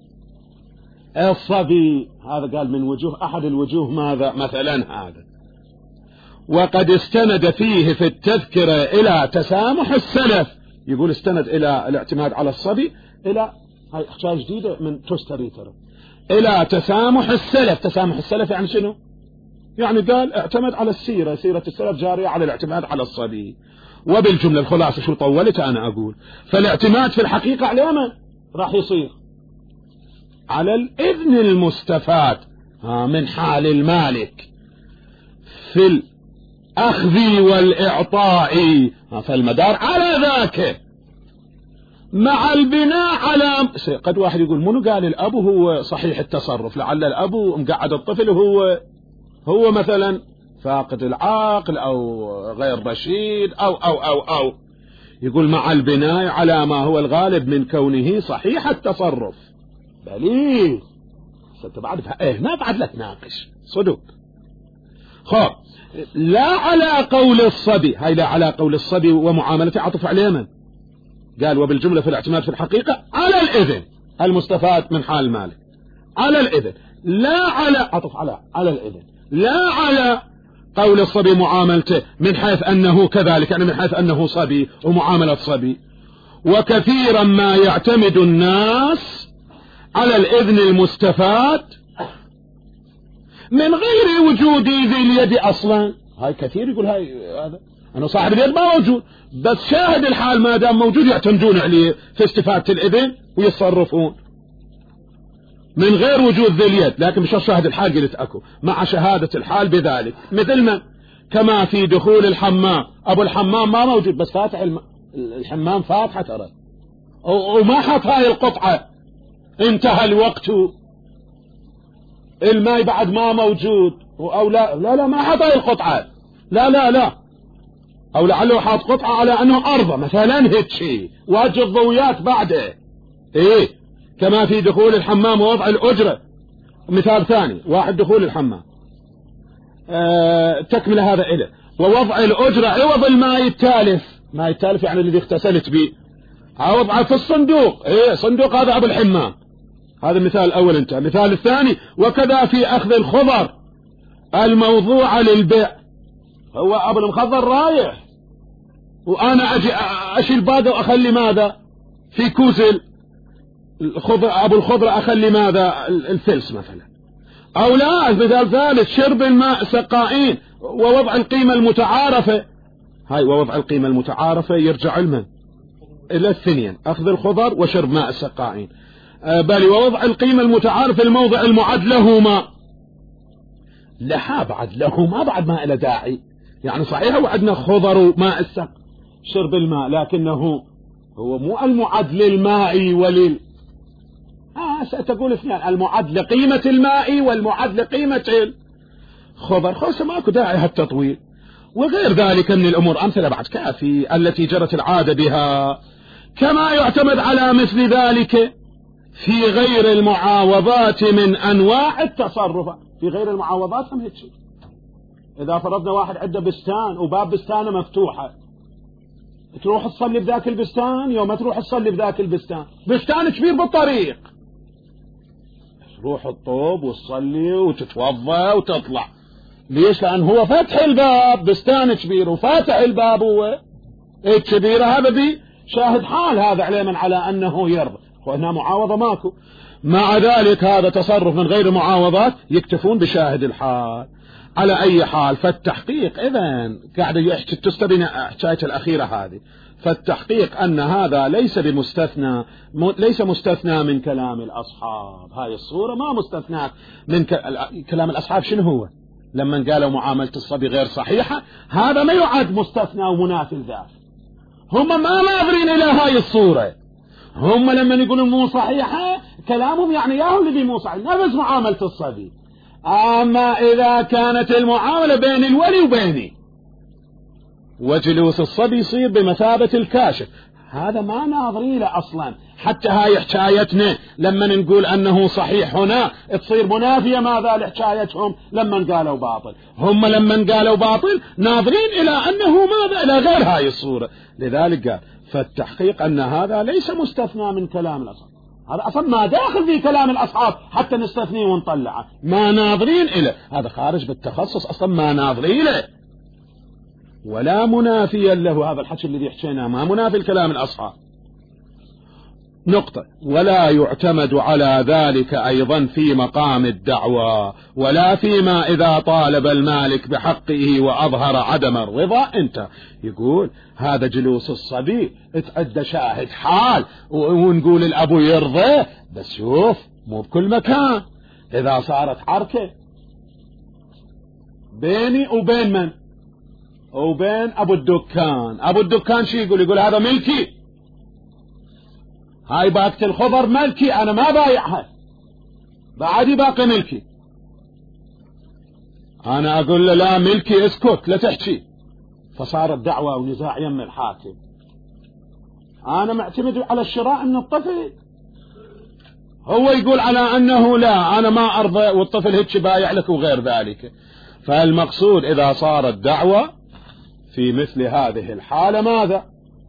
الصبي. هذا قال من وجوه، أحد الوجوه ماذا؟ مثلا هذا. وقد استند فيه في التذكرة إلى تسامح السلف. يقول استند إلى الاعتماد على الصبي إلى هاي حكاية جديدة من تشتري ترى، إلى تسامح السلف. تسامح السلف يعني شنو؟ يعني قال اعتمد على السيرة، سيرة السلف جارية على الاعتماد على الصبي. وبالجملة الخلاصة شو طولت أنا أقول، فالاعتماد في الحقيقة على من راح يصير؟ على الإذن المستفاد من حال المالك في الأخذ والإعطاء، فالمدار على ذاك مع البناء على. قد واحد يقول منو قال الأب هو صحيح التصرف؟ لعل الأب مقعد الطفل هو مثلا فاقد العقل أو غير رشيد أو يقول مع البناء على ما هو الغالب من كونه صحيح التصرف. بليغ ستبعد هنا بعد لا تناقش صدق. خب لا على قول الصبي، هاي لا على قول الصبي ومعاملته عطف عليه من قال وبالجملة في الاعتماد في الحقيقة على الإذن المستفاد من حال المالك، على الإذن لا على عطف على الإذن، لا على قول الصبي معاملته من حيث أنه كذلك، يعني من حيث أنه صبي ومعاملة صبي. وكثيرا ما يعتمد الناس على الإذن المستفاد من غير وجود ذي اليد أصلا. هاي كثير يقول هذا أنا صاحب اليد ما موجود، بس شاهد الحال ما دام موجود يعتمدون عليه في استفادة الإذن ويتصرفون من غير وجود ذي اليد. لكن مش شاهد الحال قلت أكو مع شهادة الحال بذلك، مثل ما كما في دخول الحمام، أبو الحمام ما موجود بس فاتح الحمام فاتحة ترى، وما حط هاي القطعة، انتهى الوقت، الماء بعد ما موجود، أو لا ما حط هاي القطعة، لا أو لعله حاط قطعة على أنه أرضه مثلا هيك شيء، وجه الضويات بعده. إيه كما في دخول الحمام ووضع الأجرة. مثال ثاني، واحد دخول الحمام تكمل هذا إله، ووضع الأجرة عوض الماء التالف. ماء التالف يعني الذي اغتسلت به، وضعه في الصندوق. إيه صندوق هذا أبو الحمام. هذا المثال الأول انتهى. مثال الثاني، وكذا في أخذ الخضر الموضوعة للبيع. هو أبو المخضر رايح وأنا أجي أشيل باقة وأخلي ماذا في كوزل الخضر، أبو الخضرة أخلي ماذا الفلس مثلا. أو لا، مثال ثالث، شرب الماء سقائين ووضع القيمة المتعارفة. هاي ووضع القيمة المتعارفة يرجع لمن؟ إلى الثنين، أخذ الخضر وشرب ماء السقائين. بل ووضع القيمة المتعارفة الموضع المعد لهما. لها بعد لهما بعد ما إلى داعي، يعني صحيح وعدنا خضر وماء السق شرب الماء، لكنه هو مو المعد للماء ستقول اثنين، المعد لقيمة الماء والمعد لقيمة الخضر. خلاص ماكو داعي هالتطويل. وغير ذلك من الأمور أمثلة بعد كافي التي جرت العادة بها. كما يعتمد على مثل ذلك في غير المعاوضات من أنواع التصرف. في غير المعاوضات هم هيك شيء. إذا فرضنا واحد عنده بستان وباب بستانه مفتوحة، تروح تصلي بذاك البستان يوم تروح تصلي بذاك البستان، بستان كبير بالطريق، تروح الطوب وتصلي وتتوضى وتطلع. ليش؟ لأن هو فتح الباب، بستان كبير وفاتح الباب هو الكبير، هذا بي شاهد حال هذا عليه من على أنه يرضى. وهنا معاوضة ماكو. مع ذلك هذا تصرف من غير معاوضات يكتفون بشاهد الحال. على أي حال فالتحقيق إذن قاعد يحكي تستبين حكاية الأخيرة هذه، فالتحقيق أن هذا ليس مستثنى من كلام الأصحاب. هاي الصورة ما مستثنى من كلام الأصحاب. شنو هو؟ لما قالوا معاملة الصبي غير صحيحة، هذا ما يعد مستثنى ومنافي ذلك. هم ما ناظرين إلى هاي الصورة. هم لما يقولون مو صحيحة كلامهم يعني ياهو الذي مو صحيح، نفس معاملة الصبي. أما إذا كانت المعاملة بين الولي وبيني، وجلوس الصبي يصير بمثابة الكاشف، هذا ما ناظرين له أصلا. حتى هاي حكايتنا لما نقول أنه صحيح هنا تصير منافية ماذا لحكايتهم لما قالوا باطل. هم لما قالوا باطل ناظرين إلى أنه ماذا إلى غير هاي الصورة. لذلك قال فالتحقيق أن هذا ليس مستثنى من كلام الأصحاب. هذا أصلا ما داخل في كلام الأصحاب حتى نستثنيه ونطلعه، ما ناظرين إليه. هذا خارج بالتخصص أصلا، ما ناظرين إليه ولا منافيا له. هذا الحكي الذي حكيناه ما منافي الكلام الأصحاب. نقطة. ولا يعتمد على ذلك أيضا في مقام الدعوى، ولا فيما إذا طالب المالك بحقه وأظهر عدم الرضا. انت يقول هذا جلوس الصبي اتعدى شاهد حال ونقول الأبو يرضى، بس شوف مو بكل مكان. إذا صارت حركة بيني وبين من؟ وبين أبو الدكان. أبو الدكان شي يقول هذا ملكي، هاي باقة الخضر ملكي، أنا ما بايعها، بعدي باقي ملكي. أنا أقول له لا ملكي، اسكت لا تحكي. فصارت دعوة ونزاع يم الحاكم. أنا معتمد على الشراء من الطفل، هو يقول على أنه لا أنا ما أرضى والطفل هيك بايع لك وغير ذلك. فالمقصود إذا صارت دعوة في مثل هذه الحالة ماذا؟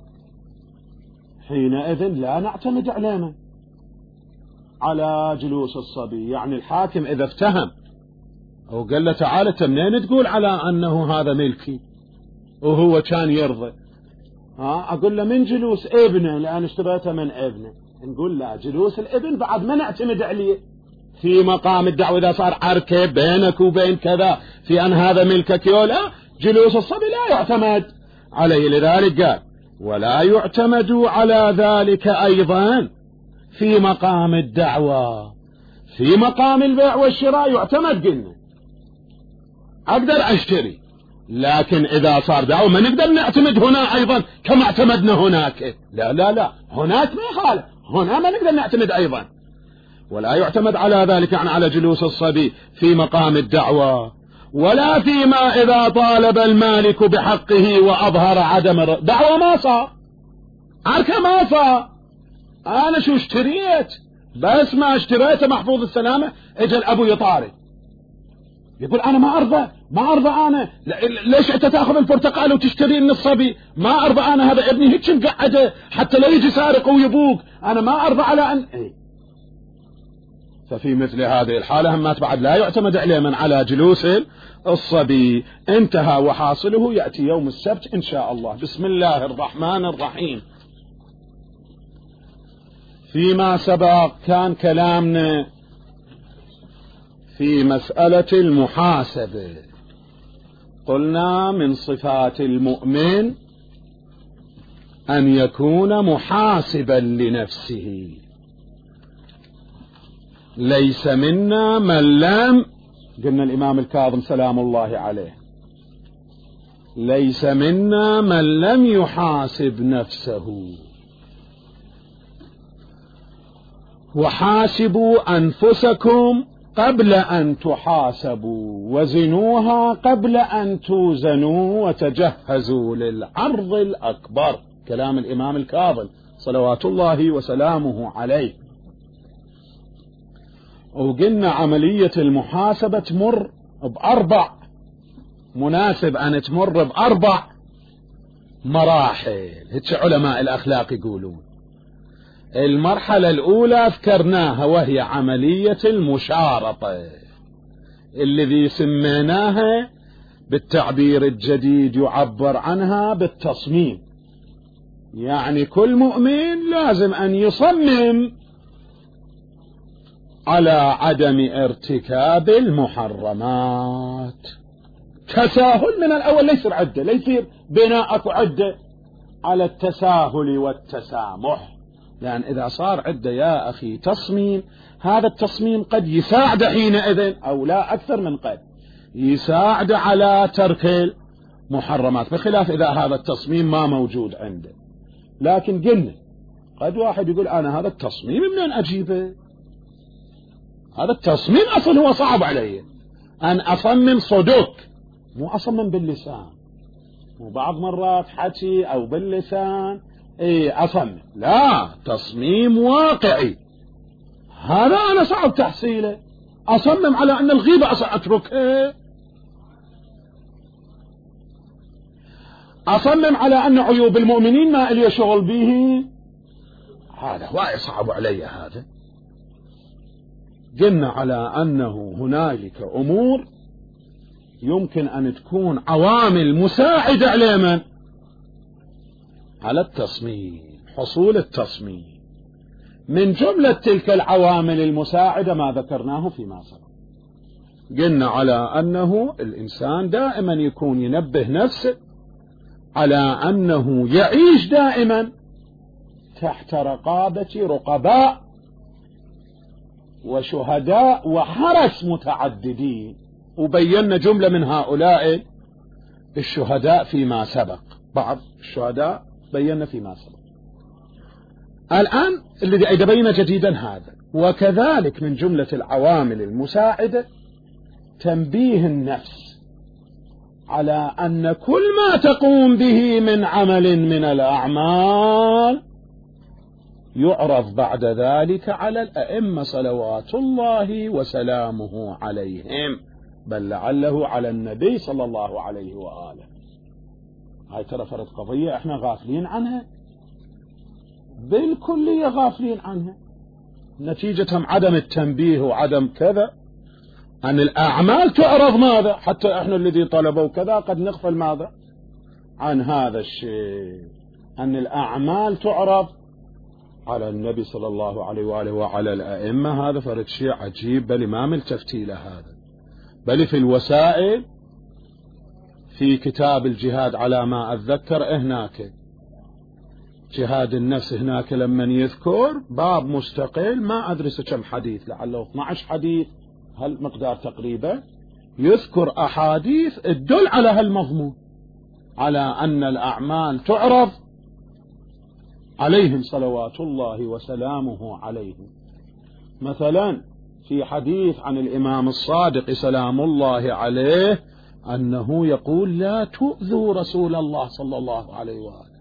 حينئذ لا نعتمد على جلوس الصبي. يعني الحاكم إذا افتهم وقال له تعال انت منين تقول على انه هذا ملكي وهو كان يرضى؟ اقول له من جلوس ابنه لان اشتريته من ابنه. نقول لا، جلوس الابن بعد ما نعتمد عليه في مقام الدعوة. اذا صار عركة بينك وبين كذا في ان هذا ملكك يولا، جلوس الصبي لا يعتمد عليه. لذلك قال ولا يعتمد على ذلك ايضا في مقام الدعوة. في مقام البيع والشراء يعتمد، قلنا اقدر اشتري، لكن اذا صار دعوة ما نقدر نعتمد هنا ايضا كما اعتمدنا هناك. لا لا لا، هناك ما يخالف، هنا ما نقدر نعتمد ايضا. ولا يعتمد على ذلك يعني على جلوس الصبي في مقام الدعوة، ولا فيما اذا طالب المالك بحقه واظهر عدم دعوة. ما صار عركة، ما صار. انا شو اشتريت؟ بس ما اشتريته محفوظ السلامة، اجى الابو يطارد يقول انا ما ارضى انا. ليش انت تاخذ البرتقال وتشتري من الصبي؟ ما ارضى انا، هذا ابني هيك مقعده حتى لا يجي سارق ويبوق، انا ما ارضى على ان ففي مثل هذه الحالة هم بعد لا يعتمد عليه من على جلوس الصبي. انتهى وحاصله يأتي يوم السبت إن شاء الله. بسم الله الرحمن الرحيم. فيما سبق كان كلامنا في مسألة المحاسبة. قلنا من صفات المؤمن أن يكون محاسبا لنفسه. ليس منا من لم، قلنا الإمام الكاظم سلام الله عليه، ليس منا من لم يحاسب نفسه. وحاسبوا أنفسكم قبل أن تحاسبوا، وزنوها قبل أن توزنوا، وتجهزوا للعرض الأكبر. كلام الإمام الكاظم صلوات الله وسلامه عليه. وقلنا عملية المحاسبة تمر بأربع، مناسب أن تمر بأربع مراحل. هيك علماء الأخلاق يقولون. المرحلة الأولى ذكرناها وهي عملية المشارطة الذي سميناها بالتعبير الجديد يعبر عنها بالتصميم. يعني كل مؤمن لازم أن يصمم على عدم ارتكاب المحرمات. تساهل من الأول، لا يصير عدة، لا يصير بناءك عدة على التساهل والتسامح. لأن إذا صار عدة يا أخي تصميم، هذا التصميم قد يساعد حينئذ أو لا أكثر من قد يساعد على ترك المحرمات، بخلاف إذا هذا التصميم ما موجود عنده. لكن قلنا قد واحد يقول أنا هذا التصميم منين أجيبه؟ هذا التصميم أصلا هو صعب علي أن أصمم صدق، مو أصمم باللسان، وبعض مرات حكي أو باللسان أصمم، لا، تصميم واقعي. هذا أنا صعب تحصيله. أصمم على أن الغيبة أتركها، أصمم على أن عيوب المؤمنين ما إلي شغل به، هذا وايد صعب علي. هذا قلنا على أنه هنالك أمور يمكن أن تكون عوامل مساعدة على من؟ على التصميم، حصول التصميم. من جملة تلك العوامل المساعدة ما ذكرناه فيما سبق. قلنا على أنه الإنسان دائما يكون ينبه نفسه على أنه يعيش دائما تحت رقابة رقباء وشهداء وحرس متعددين، وبينا جملة من هؤلاء الشهداء فيما سبق. بعض الشهداء بينا فيما سبق. الآن الذي يبين جديدا هذا. وكذلك من جملة العوامل المساعدة تنبيه النفس على أن كل ما تقوم به من عمل من الأعمال يعرض بعد ذلك على الأئمة صلوات الله وسلامه عليهم، بل لعله على النبي صلى الله عليه وآله. هاي ترى فرد قضية احنا غافلين عنها، بالكلية غافلين عنها، نتيجة عدم التنبيه وعدم كذا أن الأعمال تعرض ماذا؟ حتى إحنا الذي طلبوا كذا قد نغفل ماذا؟ عن هذا الشيء، أن الأعمال تعرض على النبي صلى الله عليه وآله وعلى الأئمة. هذا فرد شيء عجيب، بل ما ملتفتي له هذا. بل في الوسائل في كتاب الجهاد على ما أتذكر هناك جهاد النفس، هناك لما يذكر باب مستقل ما أدرس كم حديث، لعله 12 حديث هالمقدار تقريبا، يذكر أحاديث تدل على هالمضمون، على أن الأعمال تعرض عليهم صلوات الله وسلامه عليهم. مثلا في حديث عن الإمام الصادق سلام الله عليه أنه يقول لا تؤذوا رسول الله صلى الله عليه وآله.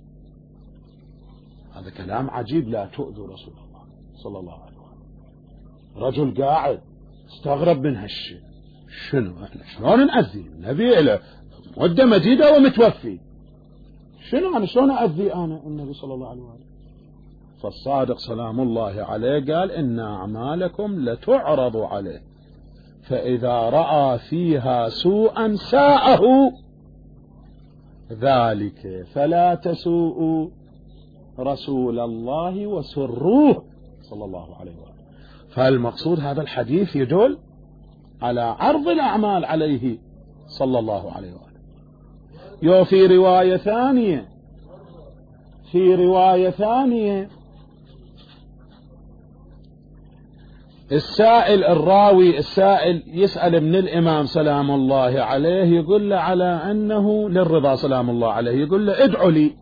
هذا كلام عجيب، لا تؤذوا رسول الله صلى الله عليه وآله. رجل قاعد استغرب من هالشيء، شنو احنا شلون نأذي النبي له مدة مديدة ومتوفي، شنو أنا شلون أأذي أنا النبي صلى الله عليه وآله؟ فالصادق سلام الله عليه قال إن أعمالكم لتعرض عليه، فإذا رأى فيها سوءا ساءه ذلك فلا تسوءوا رسول الله وسروه صلى الله عليه وآله. فالمقصود هذا الحديث يدل على عرض الأعمال عليه صلى الله عليه وآله. في رواية ثانية الراوي السائل يسأل من الإمام سلام الله عليه، يقول له على أنه للرضا سلام الله عليه، يقول له ادعوا لي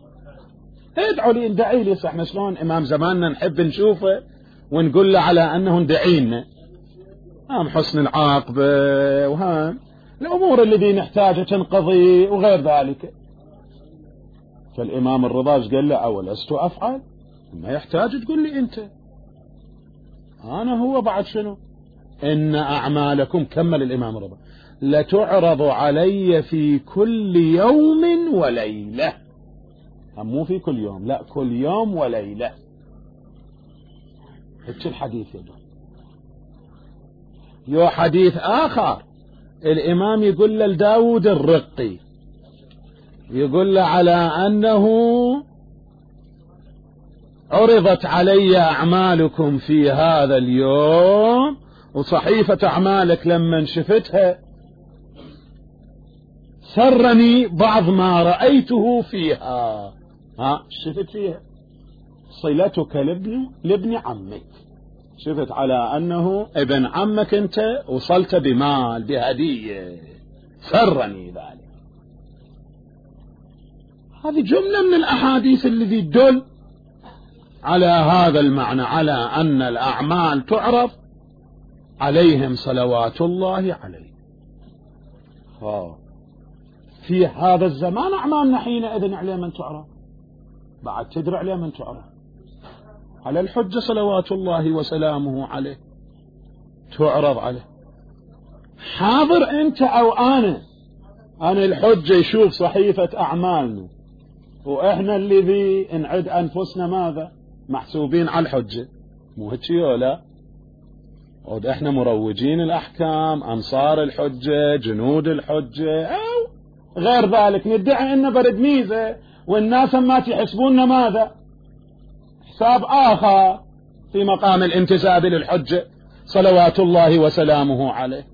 ادعي لي. احنا شلون إمام زماننا نحب نشوفه ونقول له على أنه ندعي لنا، حسن العاقبة وهام الأمور الذي نحتاجها تنقضي وغير ذلك. فالإمام الرضا قال له أولست أفعل؟ ما يحتاج تقول لي أنت، أنا هو بعد شنو؟ إن أعمالكم، كمل الإمام الرضا، لتعرض علي في كل يوم وليلة. مو في كل يوم، لا كل يوم وليلة. هيك الحديث يدل. حديث آخر الإمام يقول له لداود الرقي، يقول له على أنه عرضت علي أعمالكم في هذا اليوم، وصحيفة أعمالك لما شفتها سرني بعض ما رأيته فيها. شفت فيها صلتك لابن عمك، شفت على أنه ابن عمك أنت وصلت بمال بهدية، سرني ذلك. هذه جملة من الأحاديث التي تدل على هذا المعنى، على أن الأعمال تعرض عليهم صلوات الله عليه. في هذا الزمان أعمالنا حينئذ عليه من تعرض، بعد تدري عليه من تعرض على الحجة صلوات الله وسلامه عليه، تعرض عليه. حاضر أنت أو أنا الحجة يشوف صحيفة أعمالنا، وإحنا الذي نعد أنفسنا ماذا محسوبين على الحجة، مو هيك ولا؟ إحنا مروجين الأحكام، أنصار الحجة، جنود الحجة أو غير ذلك، ندعي أنه برد ميزة، والناس ما يحسبوننا ماذا حساب آخر في مقام الانتساب للحجة صلوات الله وسلامه عليه.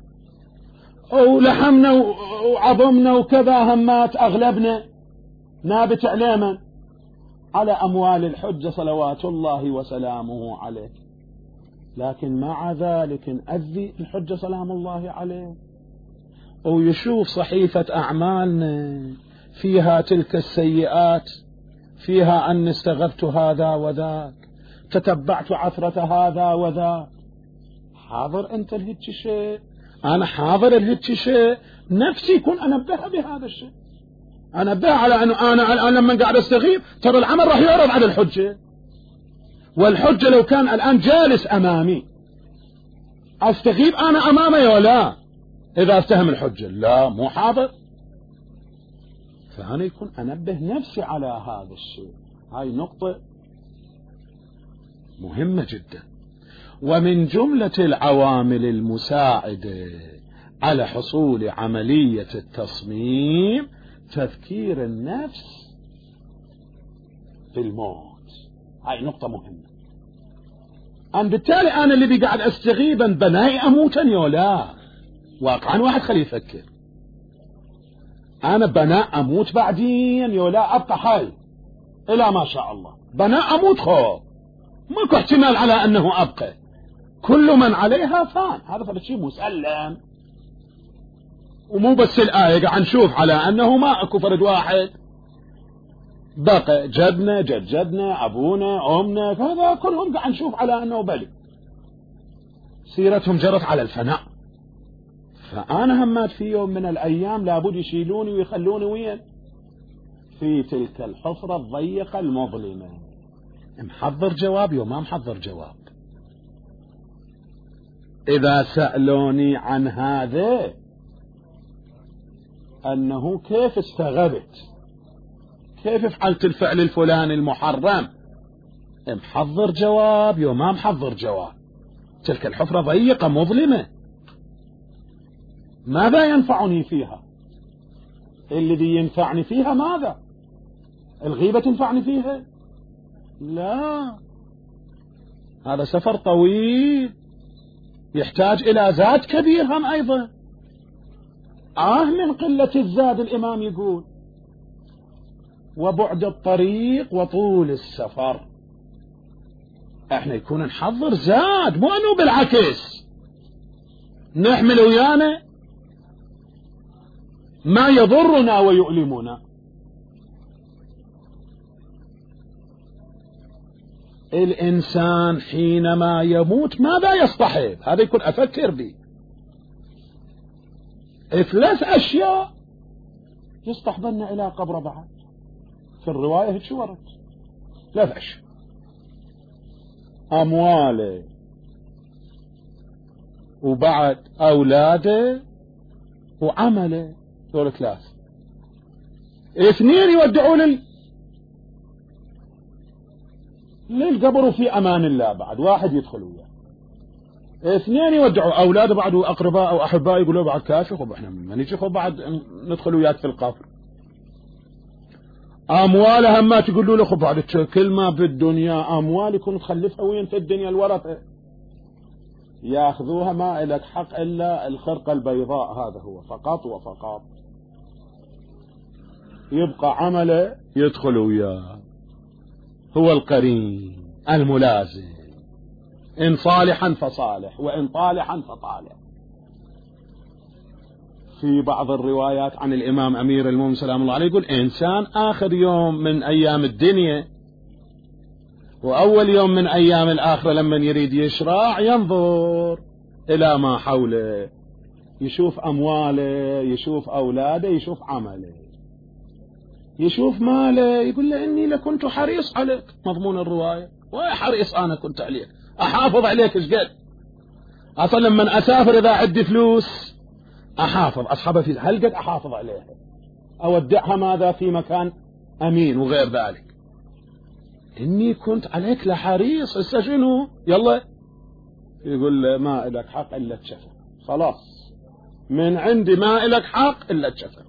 ولحمنا وعظمنا وكذا همات أغلبنا نابت علينا على أموال الحجة صلوات الله وسلامه عليه، لكن مع ذلك نأذي الحجة سلام الله عليه، ويشوف صحيفة أعمالنا فيها تلك السيئات، فيها أن استغفت هذا وذاك، تتبعت عثرة هذا وذاك. حاضر أنت الهيك شيء، أنا حاضر الهيك شيء، نفسي يكون أنبه بهذا الشيء، أنبه على أنه أنا لما قاعد أستغيب ترى العمل راح يعرض على الحجة، والحجة لو كان الآن جالس أمامي أستغيب أنا أمامي ولا إذا أفتهم الحجة؟ لا، مو حاضر. فأنا يكون أنبه نفسي على هذا الشيء. هاي نقطة مهمة جدا. ومن جملة العوامل المساعدة على حصول عملية التصميم تذكير النفس في الموت. هاي نقطة مهمة. بالتالي أنا اللي قاعد أستغيبا بناي أموتا يولا واقعا واحد خليه يفكر، أنا بناء أموت بعدين يولا أبقى حي إلى ما شاء الله، بناء أموت خو ماكو احتمال على أنه أبقى، كل من عليها فان، هذا شيء مسلم. ومو بس الآية قاعد نشوف على أنه ما أكو فرد واحد بقى، جدنا جد جدنا أبونا أمنا، فهذا كلهم قاعد نشوف على أنه بلي سيرتهم جرت على الفناء. فأنا همات في يوم من الأيام لابد يشيلوني ويخلوني وين في تلك الحفرة الضيقة المظلمة. محضر جواب يوم ما محضر جواب. إذا سألوني عن هذا أنه كيف استغبت، كيف فعلت الفعل الفلاني المحرم، محضر جواب يوم ما محضر جواب. تلك الحفرة ضيقة مظلمة، ماذا ينفعني فيها؟ الذي ينفعني فيها ماذا؟ الغيبة تنفعني فيها؟ لا، هذا سفر طويل يحتاج إلى زاد كبير هم أيضا. من قلة الزاد الإمام يقول وبعد الطريق وطول السفر. احنا يكون نحضر زاد، مو أنه بالعكس نحمل ويانا ما يضرنا ويؤلمنا. الإنسان حينما يموت ماذا يصطحب؟ هذا يكون أفكر به. 3 أشياء يصطحبن إلى قبر بعد، في الرواية هيك ورد 3 أشياء: أمواله، وبعد أولاده، وعمله. دول 3. 2 يودعون للقبر في أمان الله، بعد 1 يدخل وياه. 2 يودعوا أولاده بعد، وأقرباء أو أحباء يقولوا بعد كافي، خب إحنا من نجي خب بعد ندخل وياك في القبر. أمواله هم ما تقولوا له خب بعد كل ما بالدنيا أموال يكون تخلفها وين في الدنيا الورثة ياخذوها، ما إلك حق إلا الخرقة البيضاء، هذا هو فقط وفقط. يبقى عمله يدخل وياه، هو القرين الملازم، إن صالحا فصالح وإن طالحا فطالح. في بعض الروايات عن الإمام أمير المؤمنين سلام الله عليه يقول إنسان آخر يوم من أيام الدنيا وأول يوم من أيام الآخرة لما يريد يشرع ينظر إلى ما حوله، يشوف أمواله، يشوف أولاده، يشوف عمله، يشوف ماله، يقول له إني لكنت حريص عليك. مضمون الرواية وحريص أنا كنت عليك، أحافظ عليك إشقد. أصلا لما أسافر إذا عندي فلوس أحافظ أصحابها في هل قد أحافظ عليها، أودعها ماذا في مكان أمين وغير ذلك. إني كنت عليك لحريص. هسه شنو؟ يلا يقول له ما إلك حق إلا تشفى، خلاص من عندي ما إلك حق إلا تشفى.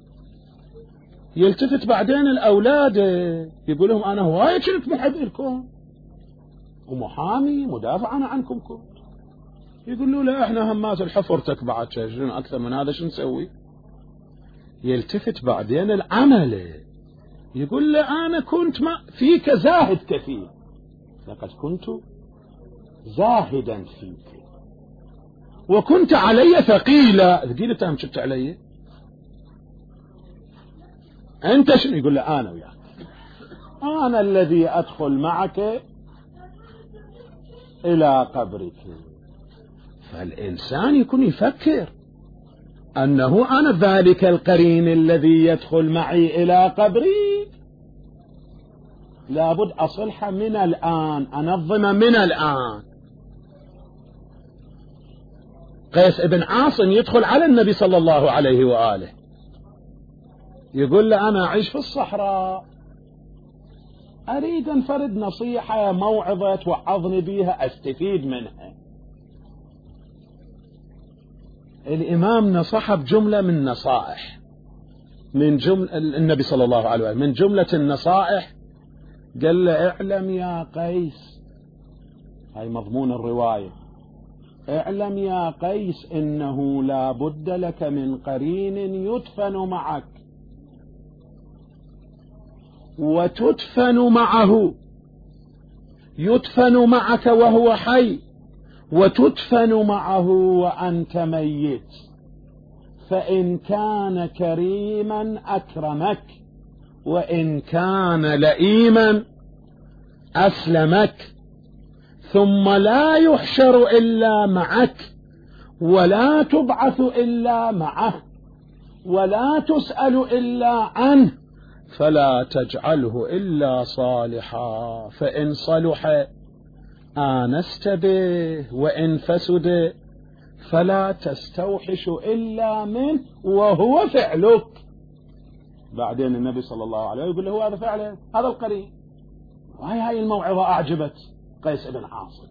يلتفت بعدين الأولاد يقول لهم أنا هواية كنت محب لكم ومحامي مدافع أنا عنكم كنت. يقولوا لا إحنا همات الحفرتك بعد شنو أكثر من هذا شو نسوي؟ يلتفت بعدين العمل يقول له أنا كنت ما فيك زاهد كثير، لقد كنت زاهدا فيك وكنت علي ثقيلة. ثقيلة تهم شفت علي أنت شنو؟ يقول له أنا وياك، أنا الذي أدخل معك إلى قبرك. فالإنسان يكون يفكر أنه أنا ذلك القرين الذي يدخل معي إلى قبري، لابد أصلح من الآن، أنظم من الآن. قيس ابن عاصم يدخل على النبي صلى الله عليه وآله، يقول له أنا أعيش في الصحراء أريد أنفرد نصيحة موعظة توعظني بيها أستفيد منها. الإمام نصح بجملة من نصائح، من جملة النبي صلى الله عليه وسلم، من جملة النصائح قال له اعلم يا قيس، هاي مضمون الرواية، اعلم يا قيس إنه لا بد لك من قرين يدفن معك وتدفن معه، يدفن معك وهو حي وتدفن معه وأنت ميت، فإن كان كريما أكرمك وإن كان لئيما أسلمك، ثم لا يحشر إلا معك ولا تبعث إلا معه ولا تسأل إلا عنه، فلا تجعله إلا صالحا، فإن صلح آنست به وإن فسد فلا تستوحش إلا منه وهو فعلك. بعدين النبي صلى الله عليه وسلم يقول له هذا فعله، هذا القرين. هاي الموعظة أعجبت قيس بن عاصم.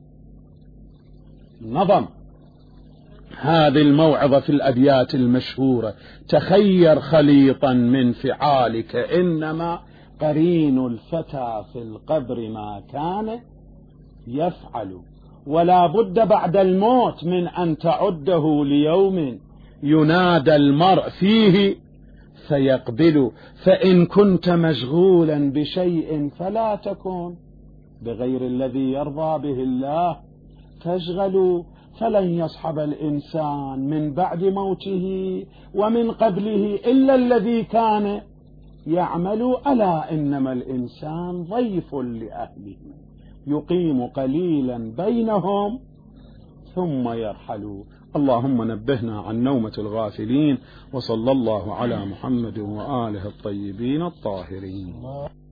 نظم هذه الموعظة في الأبيات المشهورة: تخير خليطا من فعالك، إنما قرين الفتى في القبر ما كان يفعل، ولا بد بعد الموت من أن تعده ليوم ينادى المرء فيه فيقبل، فإن كنت مشغولا بشيء فلا تكن بغير الذي يرضى به الله تشغل، فلن يصحب الإنسان من بعد موته ومن قبله إلا الذي كان يعمل، ألا إنما الإنسان ضيف لأهله يقيم قليلا بينهم ثم يرحل. اللهم نبهنا عن نومة الغافلين، وصلى الله على محمد وآله الطيبين الطاهرين.